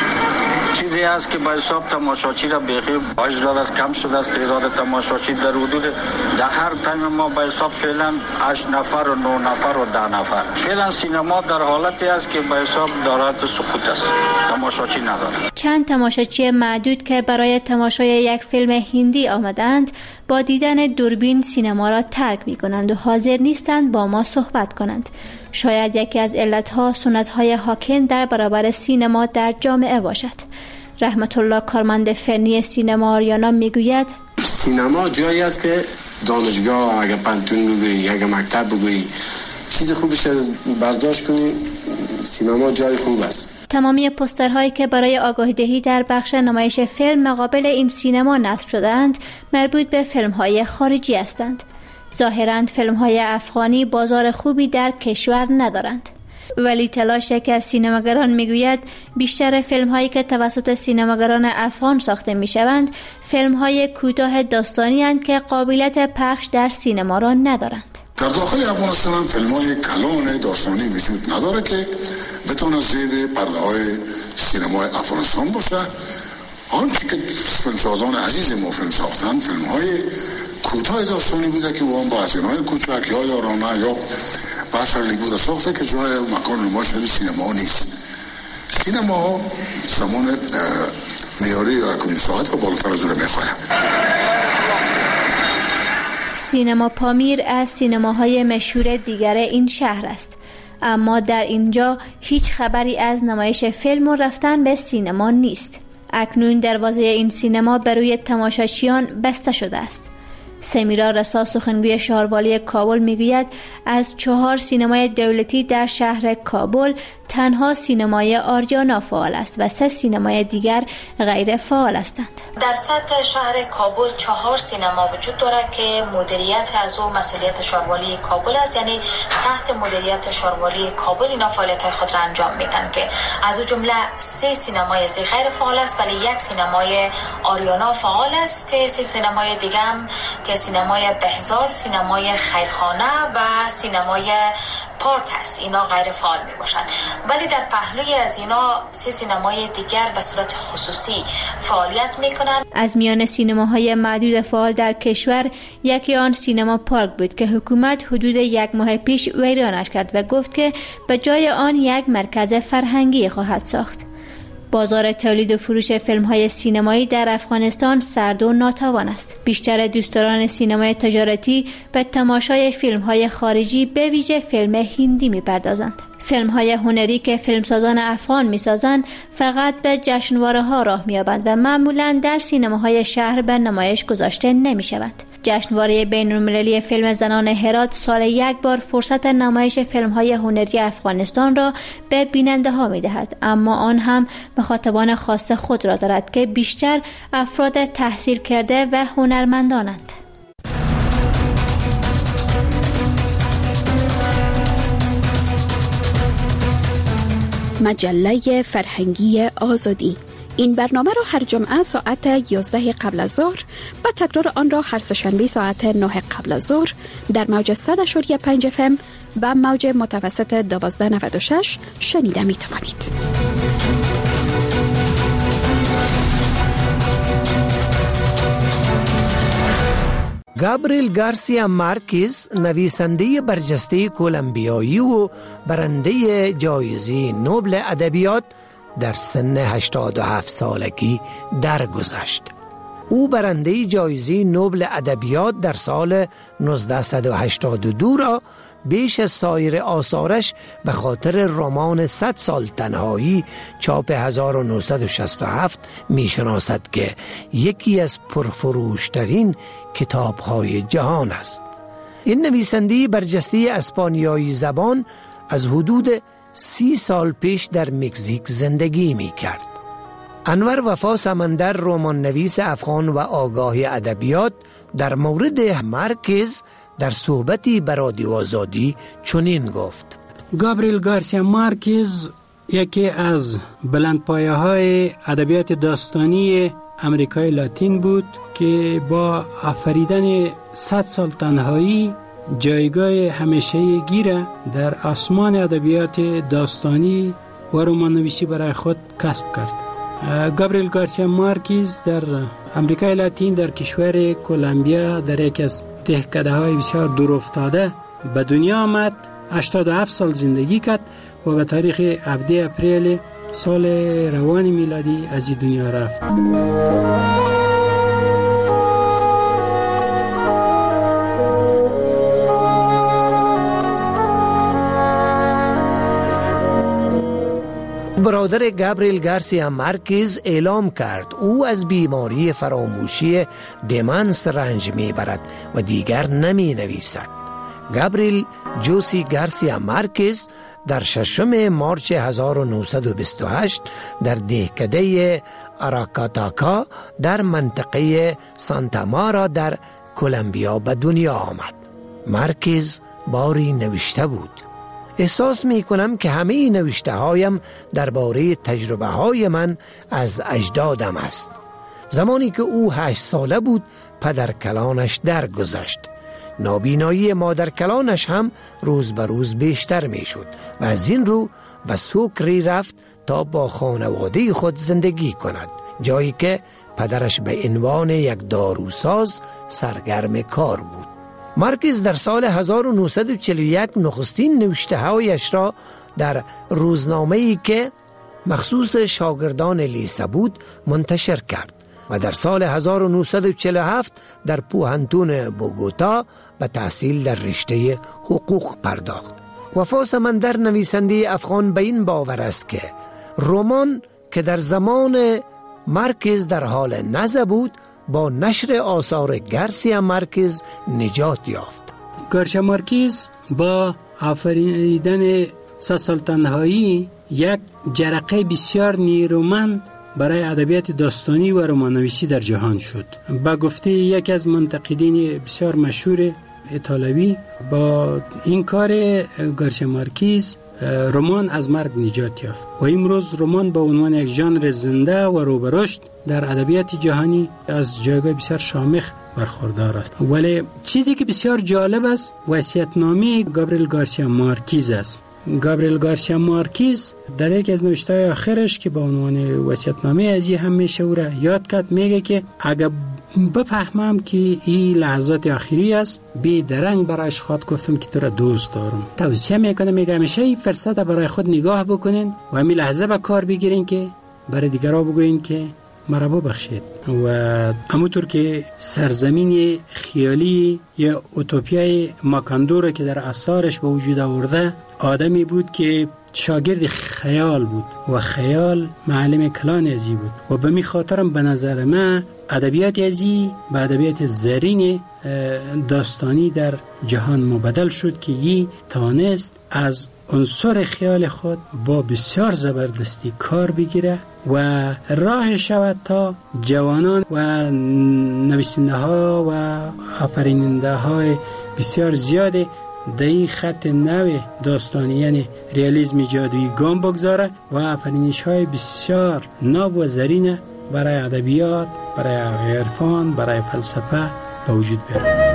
O: چیزی است که به حساب تماشاچی را بخیر باج داده است، کم شده است. تعداد تماشاچی در حدود در هر تایم ما به حساب فعلا 8 نفر و 9 نفر و 10 نفر. فعلا سینما در حالتی است که به حساب دارد سقوط است، تماشاچی ندارد.
N: چند تماشاچی معدود که برای تماشای یک فیلم هندی آمدند با دیدن دوربین سینما را ترک می کنند و حاضر نیستند با ما صحبت کنند. شاید یکی از علتها سنت‌های حاکم در برابر سینما در جامعه باشد. رحمت الله کارمند فنی سینما آریانا میگوید
K: سینما جایی است که دانشگاه اگه پانتون بگویی، اگه مکتب بگویی، چیز خوبش از برداشت کنی، سینما جای خوب است.
N: تمامی پوسترهایی که برای آگاهی دهی در بخش نمایش فیلم مقابل این سینما نصب شده‌اند مربوط به فیلم‌های خارجی هستند. ظاهراً فیلم‌های افغانی بازار خوبی در کشور ندارند. ولی تلاش یکی از سینماگران میگوید بیشتر فیلم‌هایی که توسط سینماگران افغان ساخته میشوند فیلم‌های کوتاه داستانی اند که قابلیت پخش در سینما را ندارند.
P: در داخل افغانستان هم فیلم‌های کلان داستانی وجود نداره که بتونه زیر پرده‌های سینمای افغانستان باشه. آنچه که فیلمسازان عزیز ما فیلم ساختن فیلم‌های کوتاه داستانی بوده که وام با هزینه‌های کوچک یا یارانه یا باشرلی بوده ساخته که جای مکان نمایش سینما نیست. سینما زمان معیاری یا اکنون ساعت و بالاتر از اون میخوایم.
N: سینما پامیر از سینماهای مشهور دیگر این شهر است، اما در اینجا هیچ خبری از نمایش فیلم و رفتن به سینما نیست. اکنون دروازه این سینما بر روی تماشاچیان بسته شده است. سمیرا رسا سخنگوی شهروالی کابل میگوید از 4 سینمای دولتی در شهر کابل تنها سینمای آریانا فعال است و 3 سینمای دیگر غیر فعال هستند.
Q: در سطح شهر کابل 4 سینما وجود دارد که مدیریت از او مسئولیت شهروالی کابل است، یعنی تحت مدیریت شهروالی کابل اینا فعالیت خود را انجام میدن که از او جمله 3 سینمای غیر فعال است ولی 1 سینمای آریانا فعال است که 3 سینمای دیگه هم که سینمای بهزاد، سینمای خیرخانه و سینمای پارک است، اینا غیر فعال می باشند. ولی در پهلوی از اینا 3 سینمای دیگر به صورت خصوصی فعالیت می کنند.
N: از میان سینماهای معدود فعال در کشور یکی آن سینما پارک بود که حکومت حدود 1 ماه پیش ویرانش کرد و گفت که به جای آن یک مرکز فرهنگی خواهد ساخت. بازار تولید و فروش فیلم‌های سینمایی در افغانستان سرد و ناتوان است. بیشتر دوستداران سینمای تجارتی به تماشای فیلم‌های خارجی به ویژه فیلم هندی می‌پردازند. فیلم‌های هنری که فیلمسازان افغان می‌سازند فقط به جشنواره‌ها راه می‌یابند و معمولاً در سینماهای شهر به نمایش گذاشته نمی‌شوند. جشنواره بین‌المللی فیلم زنان هرات سال یک بار فرصت نمایش فیلم‌های هنری افغانستان را به بیننده‌ها می‌دهد، اما آن هم مخاطبان خاص خود را دارد که بیشتر افراد تحصیل کرده و هنرمندانند.
M: مجله فرهنگی آزادی. این برنامه را هر جمعه ساعت 11 قبل از ظهر و تکرار آن را هر سه‌شنبه ساعت 9 قبل از ظهر در موج 100.5 FM و موج متوسط 1296 شنیده می توانید.
L: گابریل گارسیا مارکز، نویسنده برجسته کولومبیایی و برنده جایزه نوبل ادبیات، در سن 87 سالگی درگذشت. او برنده جایزه نوبل ادبیات در سال 1982 را بیش از سایر آثارش به خاطر رمان 100 سال تنهایی چاپ 1967 میشناسد که یکی از پرفروشترین کتاب‌های جهان است. این نویسنده برجسته اسپانیایی زبان از حدود 30 سال پیش در مکزیک زندگی می کرد. انور وفا سمندر، رمان نویس افغان و آگاه ادبیات، در مورد مارکز در صحبتی به رادیو آزادی چنین گفت:
R: گابریل گارسیا مارکز یکی از بلندپایه‌های ادبیات داستانی امریکای لاتین بود که با آفریدن 100 سال تنهایی جایگاه همیشه‌ای گیره در آسمان ادبیات داستانی و رمان نویسی برای خود کسب کرد. گابریل گارسیا مارکز در امریکای لاتین در کشور کولومبیا در یکی از دهکده‌های بسیار دور افتاده به دنیا آمد. 87 سال زندگی کرد و به تاریخ 17 اپریل سال روان میلادی از این دنیا رفت.
L: برادر گابریل گارسیا مارکز اعلام کرد او از بیماری فراموشی دمنس رنج میبرد و دیگر نمی نویسد. گابریل جوسی گارسیا مارکز در 6 مارچ 1928 در دهکده آراکاتاکا در منطقه سانتا مارا در کولومبیا به دنیا آمد. مارکز باری نوشته بود: احساس می کنم که همه نوشته هایم درباره تجربه های من از اجدادم است. زمانی که او 8 ساله بود پدر کلانش درگذشت. نابینایی مادر کلانش هم روز به روز بیشتر می شد و از این رو به سوکری رفت تا با خانواده خود زندگی کند، جایی که پدرش به عنوان یک داروساز سرگرم کار بود. مارکز در سال 1941 نخستین نوشته هایش را در روزنامه‌ای که مخصوص شاگردان لیسه بود منتشر کرد و در سال 1947 در پوهنتون بوگوتا به تحصیل در رشته حقوق پرداخت. وفا سمندر، نویسنده افغان، به این باور است که رمان که در زمان مارکز در حال نزع بود با نشر آثار گارسیا مارکز نجات یافت.
R: گارسیا مارکز با آفریدن 100 سال تنهایی یک جرقه بسیار نیرومند برای ادبیات داستانی و رمان‌نویسی در جهان شد. با گفته یکی از منتقدین بسیار مشهور ایتالوی، با این کار گارسیا مارکز رمان از مرگ نجات یافت و امروز رمان به عنوان یک ژانر زنده و رو به رشد در ادبیات جهانی از جایگاه بسیار شامخ برخوردار است. ولی چیزی که بسیار جالب است وصیت‌نامه گابریل گارسیا مارکز است. گابریل گارسیا مارکز در یک از نوشته‌های آخرش که به عنوان وصیت‌نامه از این همیشه او را یاد کرد، میگه که اگر بفهمم که این لحظات آخری است، بی درنگ برایش خواهد گفتم که تو را دوست دارم. توصیه میکنم، میگه همیشه این فرصت برای خود نگاه بکنین و همین لحظه به کار بگیرین که برای دیگرها بگوین که مرا ببخشید. و همونطور که سرزمین خیالی یا اوتوپیای ماکاندو که در آثارش به وجود آورده، آدمی بود که شاگرد خیال بود و خیال معلم کلان ازی بود و به می خاطرم به نظر من ادبیات ازی به ادبیات زرین داستانی در جهان مبدل شد که یی تانست از عنصر خیال خود با بسیار زبردستی کار بگیره و راه شود تا جوانان و نویسنده ها و آفریننده های بسیار زیاده در این خط نو داستانی یعنی ریالیسم جادویی گام بگذاره و آفرینش های بسیار ناب و زرین برای ادبیات، برای عرفان، برای فلسفه به وجود بیاره.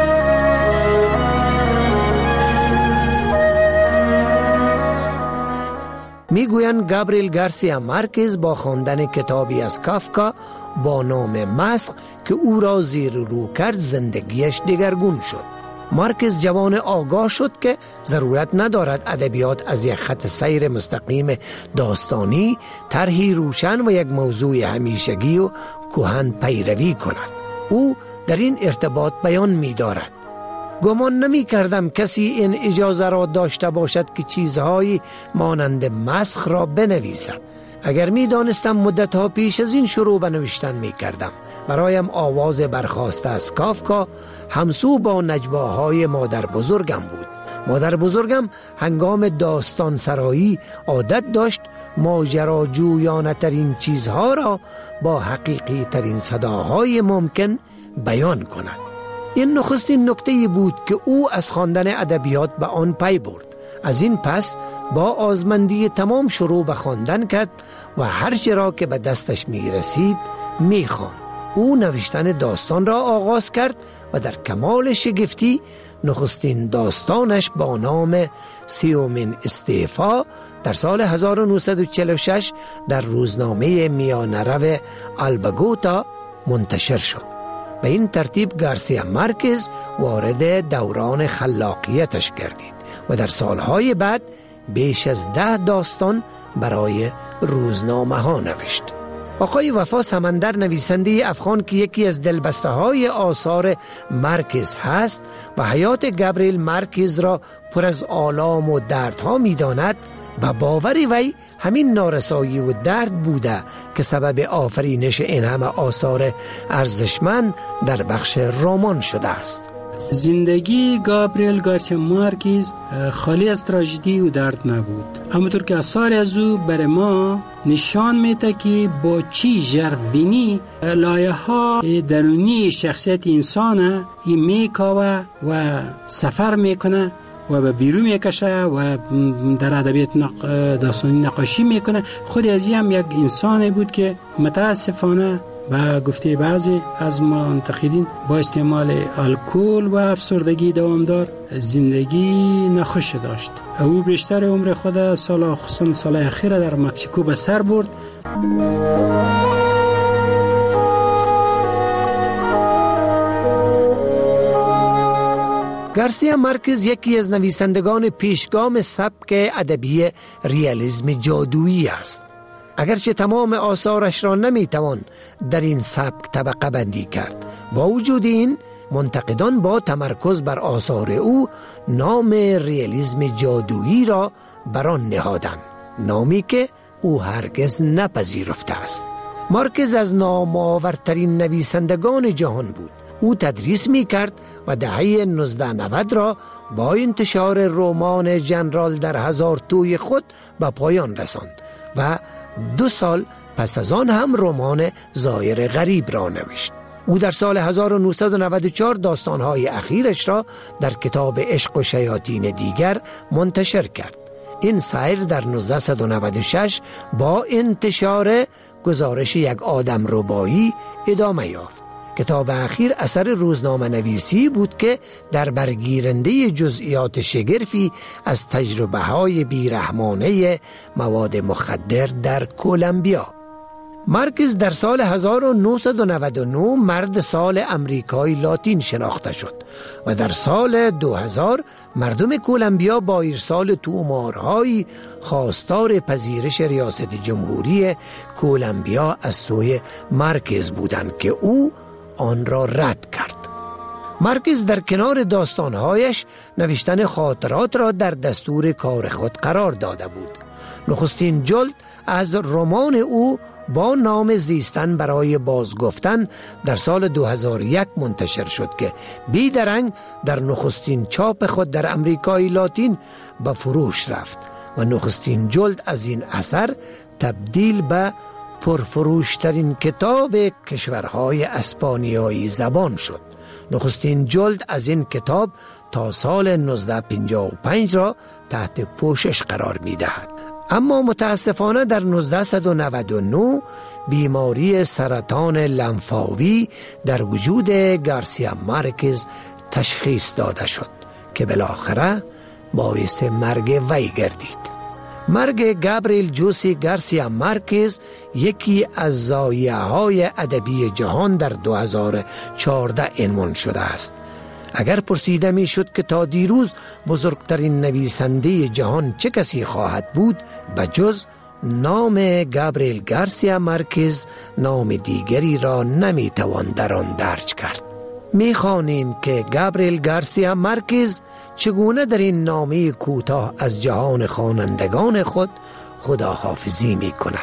I: میگویند گابریل گارسیا مارکز با خواندن کتابی از کافکا با نام مسخ که او را زیر رو کرد زندگیش دگرگون شد. مارکز جوان آگاه شد که ضرورت ندارد ادبیات از یک خط سیر مستقیم داستانی طرحی روشن و یک موضوع همیشگی و کهن پیروی کند. او در این ارتباط بیان می دارد: گمان نمی کردم کسی این اجازه را داشته باشد که چیزهایی مانند مسخ را بنویسد. اگر می دانستم مدتها پیش از این شروع به نوشتن می کردم. برایم آواز برخاسته از کافکا همسو با نجواهای مادر بزرگم بود. مادر بزرگم هنگام داستان سرایی عادت داشت ماجراجویانه ترین چیزها را با حقیقی ترین صداهای ممکن بیان کند. این نخستین نکته بود که او از خواندن ادبیات به آن پی برد. از این پس با آزمندی تمام شروع به خواندن کرد و هر چه را که به دستش می رسید می خواند. او نوشتن داستان را آغاز کرد و در کمال شگفتی نخستین داستانش با نام 30مین استعفا در سال 1946 در روزنامه میانه‌رو آلباگوتا منتشر شد. به این ترتیب گارسیا مارکز وارد دوران خلاقیتش گردید و در سالهای بعد بیش از 10 داستان برای روزنامه ها نوشت. آقای وفا سمندر، نویسنده افغان که یکی از دلبسته های آثار مارکز هست و حیات گابریل مارکز را پر از آلام و دردها می داند، و باوری وی همین نارسایی و درد بوده که سبب آفرینش این همه آثار ارزشمند در بخش رمان شده است.
R: زندگی گابریل گارسیا مارکز خالی از تراژدی و درد نبود. همونطور که آثار از او بر ما نشان میده که با چی ژرفینی لایه ها درونی شخصیت انسان میکاوه و سفر میکنه و به بیرون میکشه و در ادبیات داستانی نقاشی میکنه. خود از هم یک انسان بود که متاسفانه و گفته بعضی از منتقدین با استعمال الکل و افسردگی دوامدار زندگی ناخوش داشت. او بیشتر عمر خود خصوصا سال اخیر در مکزیکو به سر برد.
I: گارسیا مارکز یکی از نویسندگان پیشگام سبک ادبی ریالیسم جادویی است. اگرچه تمام آثارش را نمیتوان در این سبک طبقه بندی کرد، با وجود این منتقدان با تمرکز بر آثار او نام ریالیسم جادویی را بر آن نهادند، نامی که او هرگز نپذیرفته است. مارکز از نامآورترین نویسندگان جهان بود. او تدریس می کرد و دهه 1990 را با انتشار رمان جنرال در هزار توی خود به پایان رساند و 2 سال پس از آن هم رمان زایر غریب را نوشت. او در سال 1994 داستانهای اخیرش را در کتاب عشق و شیاطین دیگر منتشر کرد. این سیر در 1996 با انتشار گزارش یک آدم ربایی ادامه یافت. کتاب اخیر اثر روزنامه نویسی بود که در برگیرنده جزئیات شگرفی از تجربه های بیرحمانه مواد مخدر در کولومبیا. مارکز در سال 1999 مرد سال امریکای لاتین شناخته شد و در سال 2000 مردم کولومبیا با ارسال تومارهای خواستار پذیرش ریاست جمهوری کولومبیا از سوی مارکز بودند که او آن را رد کرد. مارکز در کنار داستانهایش نوشتن خاطرات را در دستور کار خود قرار داده بود. نخستین جلد از رمان او با نام زیستن برای بازگفتن در سال 2001 منتشر شد که بیدرنگ در نخستین چاپ خود در امریکای لاتین به فروش رفت و نخستین جلد از این اثر تبدیل به پرفروشترین کتاب کشورهای اسپانیایی زبان شد. نخستین جلد از این کتاب تا سال 1955 را تحت پوشش قرار می دهد. اما متاسفانه در 1999 بیماری سرطان لنفاوی در وجود گارسیا مارکز تشخیص داده شد که بالاخره باعث مرگ وی گردید. مرگ گابریل جوسی گارسیا مارکز یکی از ضایعه‌های ادبی جهان در 2014 عنوان شده است. اگر پرسیده می شد که تا دیروز بزرگترین نویسنده جهان چه کسی خواهد بود، بجز نام گابریل گارسیا مارکز نام دیگری را نمی توان در آن درج کرد. می خوانیم که گابریل گارسیا مارکز چگونه در این نامه کوتاه از جهان خوانندگان خود خداحافظی می کند.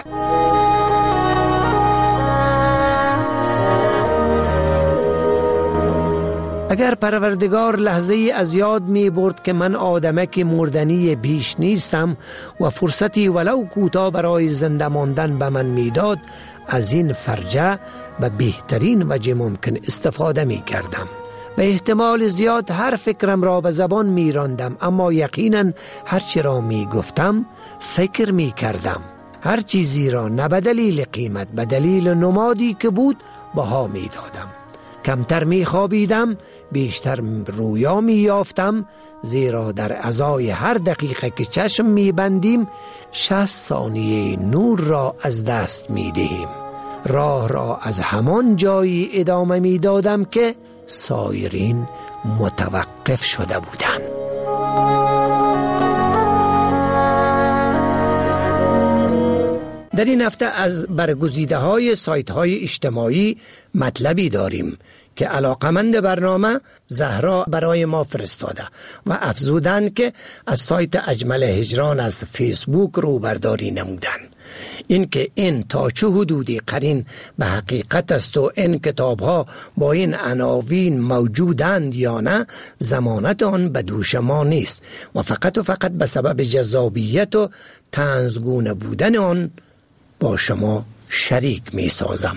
I: اگر پروردگار لحظه از یاد می برد که من آدمک مردنی بیش نیستم و فرصتی ولو کوتاه برای زنده ماندن به من می داد، از این فرجه به بهترین وجه ممکن استفاده می کردم. به احتمال زیاد هر فکرم را به زبان می راندم، اما یقینا هرچی را می گفتم فکر می کردم. هر چیزی را نه به دلیل قیمت، به دلیل نمادی که بود بها می دادم. کمتر می خوابیدم، بیشتر رویا می یافتم، زیرا در ازای هر دقیقه که چشم می بندیم 60 ثانیه نور را از دست می دهیم. راه را از همان جایی ادامه می دادم که سایرین متوقف شده بودند. در این هفته از برگزیده های سایت های اجتماعی مطلبی داریم که علاقمند برنامه زهرا برای ما فرستاده و افزودند که از سایت اجمل هجران از فیسبوک رو برداری نمودن. این که این تا چه حدودی قرین به حقیقت است و این کتاب ها با این عناوین موجودند یا نه ضمانت آن به دوش ما نیست و فقط به سبب جذابیت و طنزگونه بودن آن با شما شریک می سازم.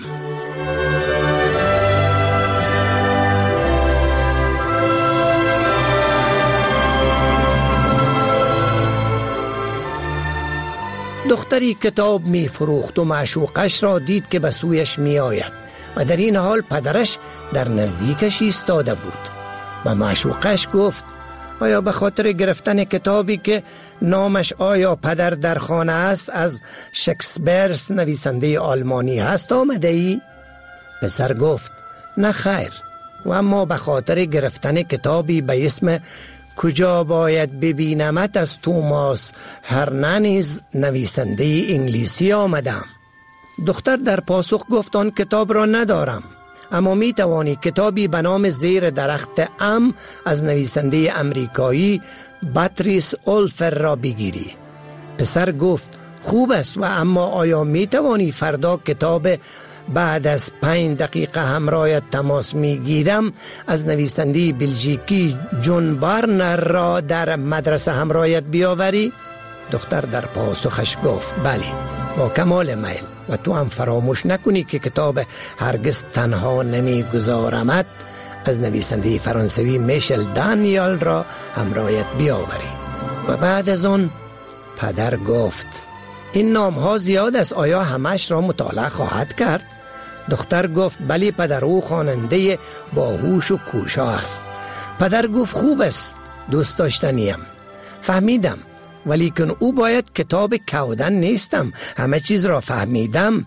I: دختری کتاب می فروخت و معشوقش را دید که به سویش می آید و در این حال پدرش در نزدیکش ایستاده بود. و معشوقش گفت آیا به خاطر گرفتن کتابی که نامش آیا پدر در خانه است از شکسپیر نویسنده آلمانی هست آمده ای؟ پسر گفت نه خیر، و اما به خاطر گرفتن کتابی به اسم کجا باید ببینمت از توماس هرنانز نویسنده انگلیسی آمدم. دختر در پاسخ گفت آن کتاب را ندارم، اما می توانی کتابی به نام زیر درخت ام از نویسنده امریکایی باتریس اولفر را بگیری. پسر گفت خوب است، و اما آیا می توانی فردا کتاب بعد از 5 دقیقه همراهت تماس می گیرم از نویسنده بلژیکی جون بارنر را در مدرسه همراهت بیاوری؟ دختر در پاسخش گفت بله، با کمال میل، و تو هم فراموش نکنی که کتاب هرگز تنها نمی گذارمت از نویسنده فرانسوی میشل دانیال را همراهت بیاوری. و بعد از آن پدر گفت این نام ها زیاد است، آیا همش را مطالعه خواهد کرد؟ دختر گفت بلی پدر، او خواننده باهوش و کوشا است. پدر گفت خوب است، دوست داشتنیم. فهمیدم، ولی کن او باید کتاب کودن نیستم، همه چیز را فهمیدم،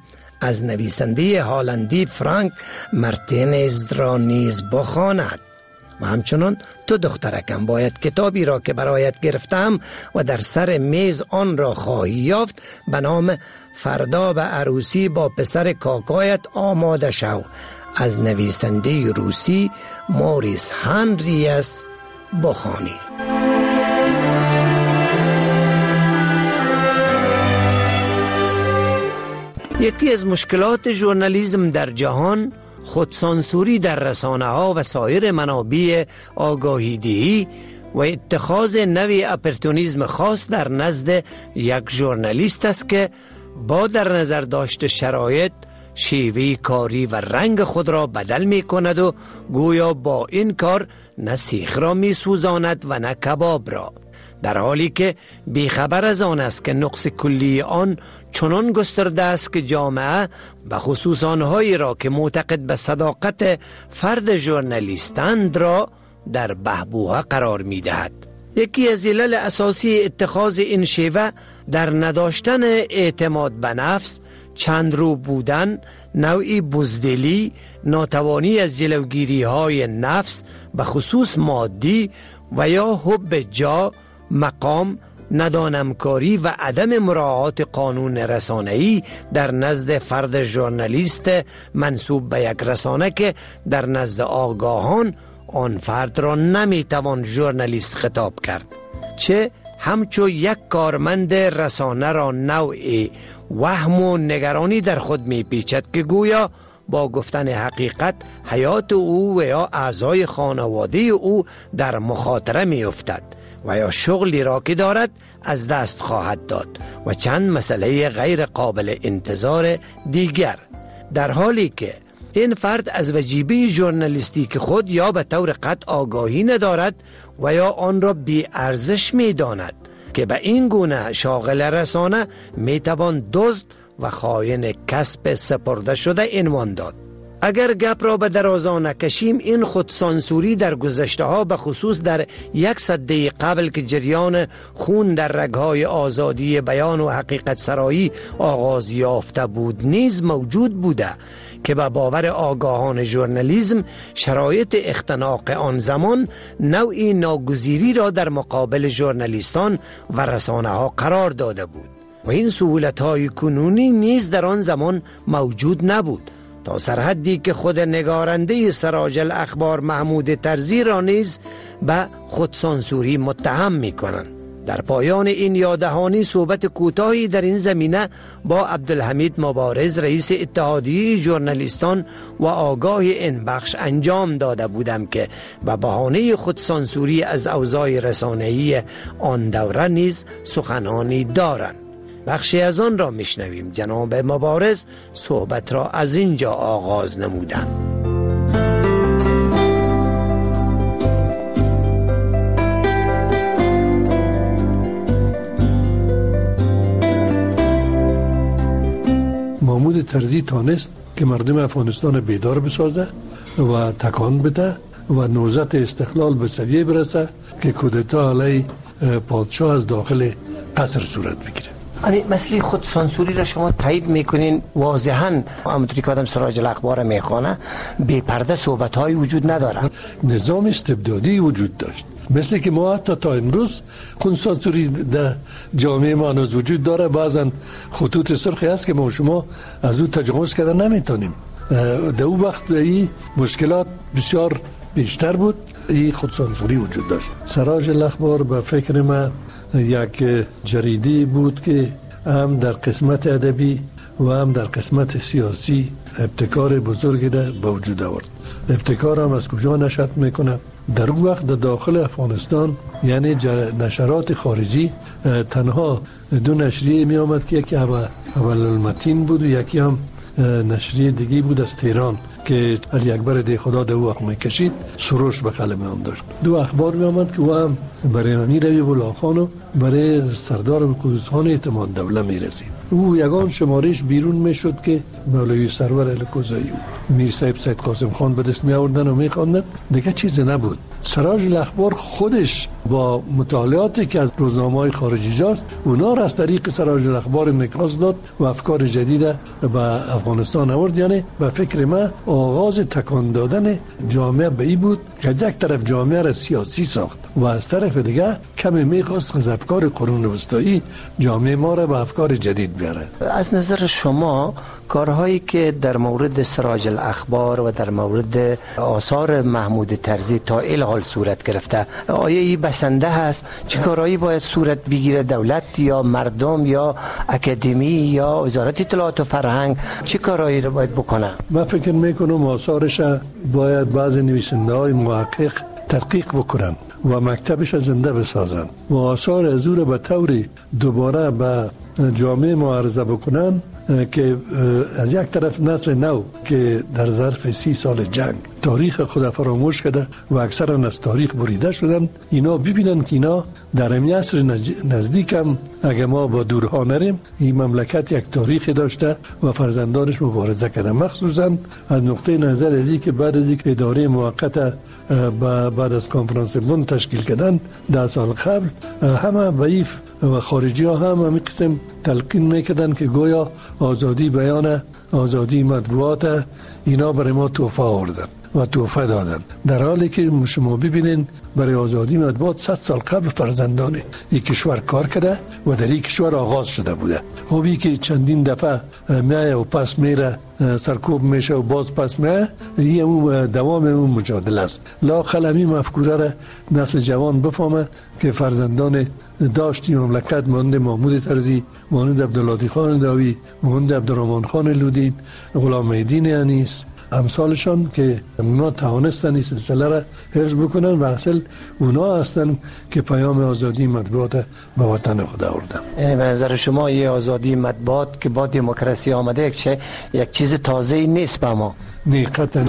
I: از نویسنده هالندی فرانک مارتینز را نیز بخواند. و همچنان تو دخترکم باید کتابی را که برایت گرفتم و در سر میز آن را خواهی یافت به نام فردا به عروسی با پسر کاکایت آماده شو از نویسنده روسی موریس هنریس بخوانی. یکی از مشکلات ژورنالیسم در جهان خودسانسوری در رسانه ها و سایر منابع آگاهی دهی و اتخاذ نوع اپورتونیسم خاص در نزد یک ژورنالیست است که با در نظر داشت شرایط شیوه کاری و رنگ خود را بدل می کند و گویا با این کار نه سیخ را می سوزاند و نه کباب را، در حالی که بیخبر از آن است که نقص کلی آن چنان گسترده است که جامعه به خصوص آنهایی را که معتقد به صداقت فرد ژورنالیستند را در بحبوحه قرار می دهد. یکی از علل اساسی اتخاذ این شیوه در نداشتن اعتماد به نفس، چند رو بودن، نوعی بزدلی، ناتوانی از جلوگیری های نفس به خصوص مادی و یا حب جا، مقام، ندانمکاری و عدم مراعات قانون رسانه‌ای در نزد فرد ژورنالیست منسوب به یک رسانه که در نزد آگاهان آن فرد را نمیتوان ژورنالیست خطاب کرد، چه همچو یک کارمند رسانه را نوع وهم و نگرانی در خود میپیچد که گویا با گفتن حقیقت حیات او و یا اعضای خانواده او در مخاطره میافتد و یا شغلی را که دارد از دست خواهد داد و چند مسئله غیر قابل انتظار دیگر، در حالی که این فرد از وجیبه ژورنالیستیک خود یا به طور قطع آگاهی ندارد و یا آن را بی ارزش می داند که به این گونه شاغل رسانه می توان دزد و خائن کسب سپرده شده عنوان داد. اگر گپ را به درازا نکشیم، این خودسانسوری در گذشته ها به خصوص در یک سده قبل که جریان خون در رگهای آزادی بیان و حقیقت سرایی آغاز یافته بود نیز موجود بوده که به باور آگاهان ژورنالیسم شرایط اختناق آن زمان نوعی ناگزیری را در مقابل ژورنالیستان و رسانه ها قرار داده بود و این سهولت های کنونی نیز در آن زمان موجود نبود، تا سرحدی که خود نگارنده سراج الاخبار محمود طرزی را نیز به خودسانسوری متهم می کنند. در پایان این یاددهانی صحبت کوتاهی در این زمینه با عبدالحمید مبارز رئیس اتحادیه ژورنالیستان و آگاه این بخش انجام داده بودم که به بهانه خودسانسوری از اوضاع رسانه‌ای آن دوره نیز سخنانی دارند. بخشی از آن را میشنویم. جناب مبارز صحبت را از اینجا آغاز نمودند.
S: محمود طرزی تانست که مردم افغانستان بیدار بسازه و تکان بده و نوزت استقلال به سویه برسه که کودتا علیه پادشاه از داخل قصر صورت بگیره.
I: مسئله خودسانسوری را شما تایید میکنین؟ واضحاً همونطوری که آدم سراج الاخبار میخوانه بی پرده صحبت های وجود نداره.
S: نظام استبدادی وجود داشت، مثل که ما حتی تا امروز خودسانسوری در جامعه ما هنوز وجود داره. بعضا خطوط سرخی هست که ما شما از او تجاوز کردن نمیتونیم. در اون وقت این مشکلات بسیار بیشتر بود، این خودسانسوری وجود داشت. سراج الاخبار به فکر ما یک جریده بود که هم در قسمت ادبی و هم در قسمت سیاسی ابتکار بزرگی را به وجود آورد. ابتکار هم از کجا نشأت میکنه؟ در اون وقت در داخل افغانستان یعنی نشرات خارجی تنها دو نشریه می آمد که یکی اول المتین بود و یکی هم نشریه دیگی بود از تهران که علی اکبر دی خدا دو وقت میکشید سروش به قلم نام داشت. دو اخبار میامد که او هم برای امیر حبیب الله خان و برای سردار قدوس خان اعتماد دوله میرسید. او یگان شمارش بیرون میشد که مولوی سرور الکوزایی میر صاحب سید قاسم خان به دست می آوردن و میخواندن، دیگه چیزی نبود. سراج الاخبار خودش با مطالعاتی که از روزنامه‌های خارجی جاست اونا را از طریق سراج الاخبار انعکاس داد و افکار جدید به افغانستان آورد. یعنی به فکر من آغاز تکان دادن جامعه به این بود که از یک طرف جامعه را سیاسی ساخت و از طرف دیگه کمی میخواست از افکار قرون وسطایی جامعه ما را به افکار جدید بیاره.
T: از نظر شما کارهایی که در مورد سراج الاخبار و در مورد آثار محمود طرزی تا الحال صورت گرفته، آیا این بسنده هست؟ چه کارهایی باید صورت بگیره؟ دولت یا مردم یا اکادمی یا وزارت اطلاعات و فرهنگ چه کارهایی رو باید بکنه؟
S: من فکر میکنم آثارش باید بعض نویسنده های محقق تحقیق بکنن و مکتبش زنده بسازن و آثار از او رو به طوری دوباره به جامعه معرضه بکنن که از یک طرف نسل نو که در ظرف 30 سال جنگ تاریخ خود فراموش کرده و اکثرا از تاریخ بریده شدن، اینا ببینن که اینا در این عصر نزدیک هم اگه ما با دورها نریم این مملکت یک تاریخی داشته و فرزندانش مبارزه کرده، مخصوصا از نقطه نظر ازی که بعد از اینکه اداره موقت بعد از کنفرانس بن تشکیل کردن 10 سال قبل همه ضعیف و خارجی ها هم همین قسم تلقین میکردن که گویا آزادی بیان، آزادی مطبوعات اینا برای ما تحفه آوردن و تحفه دادن، در حالی که شما ببینین برای آزادی مطبوعات 100 سال قبل فرزندان این کشور کار کرده و در این کشور آغاز شده بوده. خوبی که چندین دفعه میایه و پس میره سرکوب میشه و باز پس میایه، این دوام اون مجادله است. لااقل همین مفکوره را نسل جوان بفهمه که فرزندان داشتی مملکت مانند محمود طرزی، مانند عبدالعاطی خان داوی، مانند عبدالرحمن خان لودین، غلام الدین انیس، امثالشان که اونا توانستن این سلسله را حفظ بکنن و اصل اونا هستن که پیام آزادی مطبوعات به وطن خود آوردن.
T: یعنی به نظر شما یه آزادی مطبوعات که با دموکراسی آمده یک چیز تازه‌ای نیست به ما؟
S: نه قطعاً.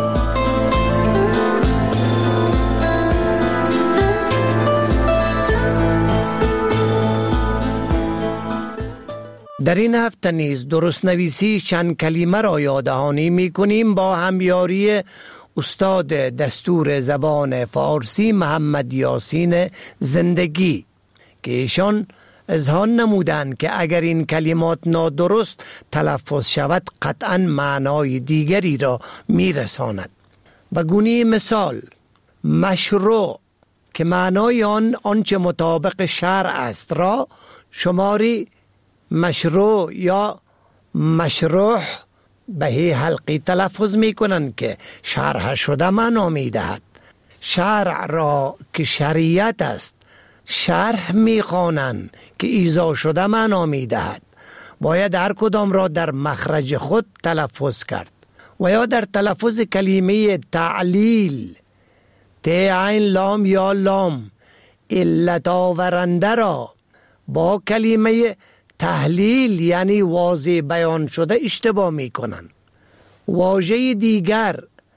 I: در این هفته نیز درست نویسی چند کلمه را یاددهانی می‌کنیم با همیاری استاد دستور زبان فارسی محمد یاسین زندگی که ایشان اظهار نمودند که اگر این کلمات نادرست تلفظ شود قطعاً معنای دیگری را می‌رساند. به گونه مثال مشروع که معنای آنچه مطابق شرع است را شماری مشروع یا مشروع به حلقی تلفظ می کنند که شرح شده معنا می دهد. شرع را که شریعت است شرح می خوانند که ایضا شده معنا می دهد. باید هر کدام را در مخرج خود تلفظ کرد. و یا در تلفظ کلمه تعلیل ت عین لام یا لام علت آورنده را با کلمه تحلیل یعنی واضح بیان شده اشتباه می کنند. واژه دیگر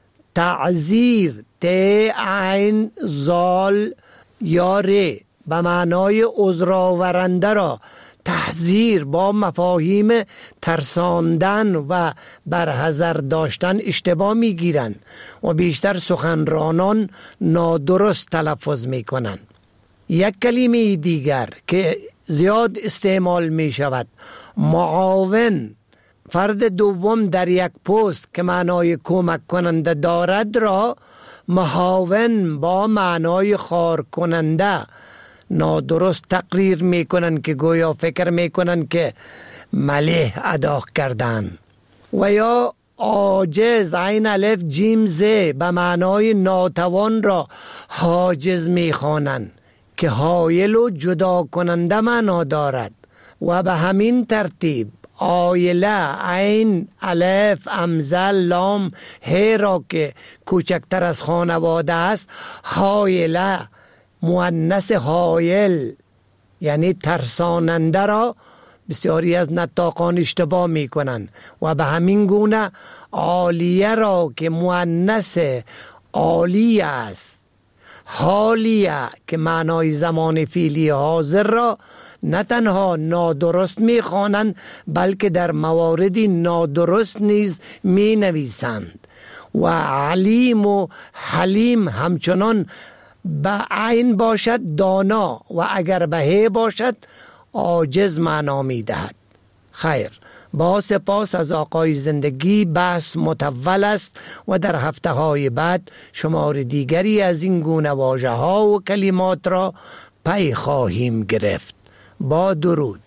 I: تعذیر ت عین زال یا ر به معنای عذر آورنده را تحذیر با مفاهیم ترساندن و برحذر داشتن اشتباه می گیرند و بیشتر سخنرانان نادرست تلفظ می کنند. یک کلمه دیگر که زیاد استعمال می شود معاون فرد دوم در یک پست که معنای کمک کننده دارد را معاون با معنای خار کننده نادرست تقریر می کنند که گویا فکر می کنند که ملیح ادا کردن. و یا عاجز عین الف جیم ز به معنای ناتوان را حاجز می خوانند که حایل و جدا کننده معنا دارد. و به همین ترتیب آیله عین الف امزل لام ه را که کوچکتر از خانواده است حایله مؤنث حایل یعنی ترساننده را بسیاری از نطاقان اشتباه می کنند و به همین گونه عالیه را که مؤنث عالی است، حالیه که معنای زمان فعلی حاضر را نه تنها نادرست می خوانند بلکه در مواردی نادرست نیز می نویسند. و علیم و حلیم همچنان به عین باشد دانا و اگر به ه باشد عاجز معنا می دهد. خیر، با سپاس از آقای زندگی. بحث مطول است و در هفته های بعد شمار دیگری از این گونه واژه ها و کلمات را پی خواهیم گرفت. با درود.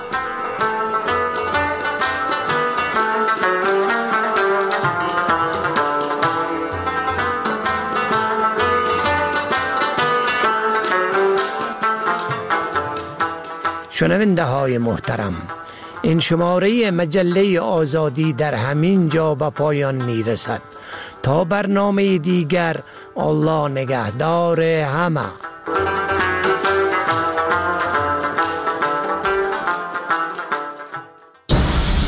I: شنونده های محترم، این شماره مجله آزادی در همین جا به پایان می رسد. تا برنامه دیگر، الله نگهدار همه.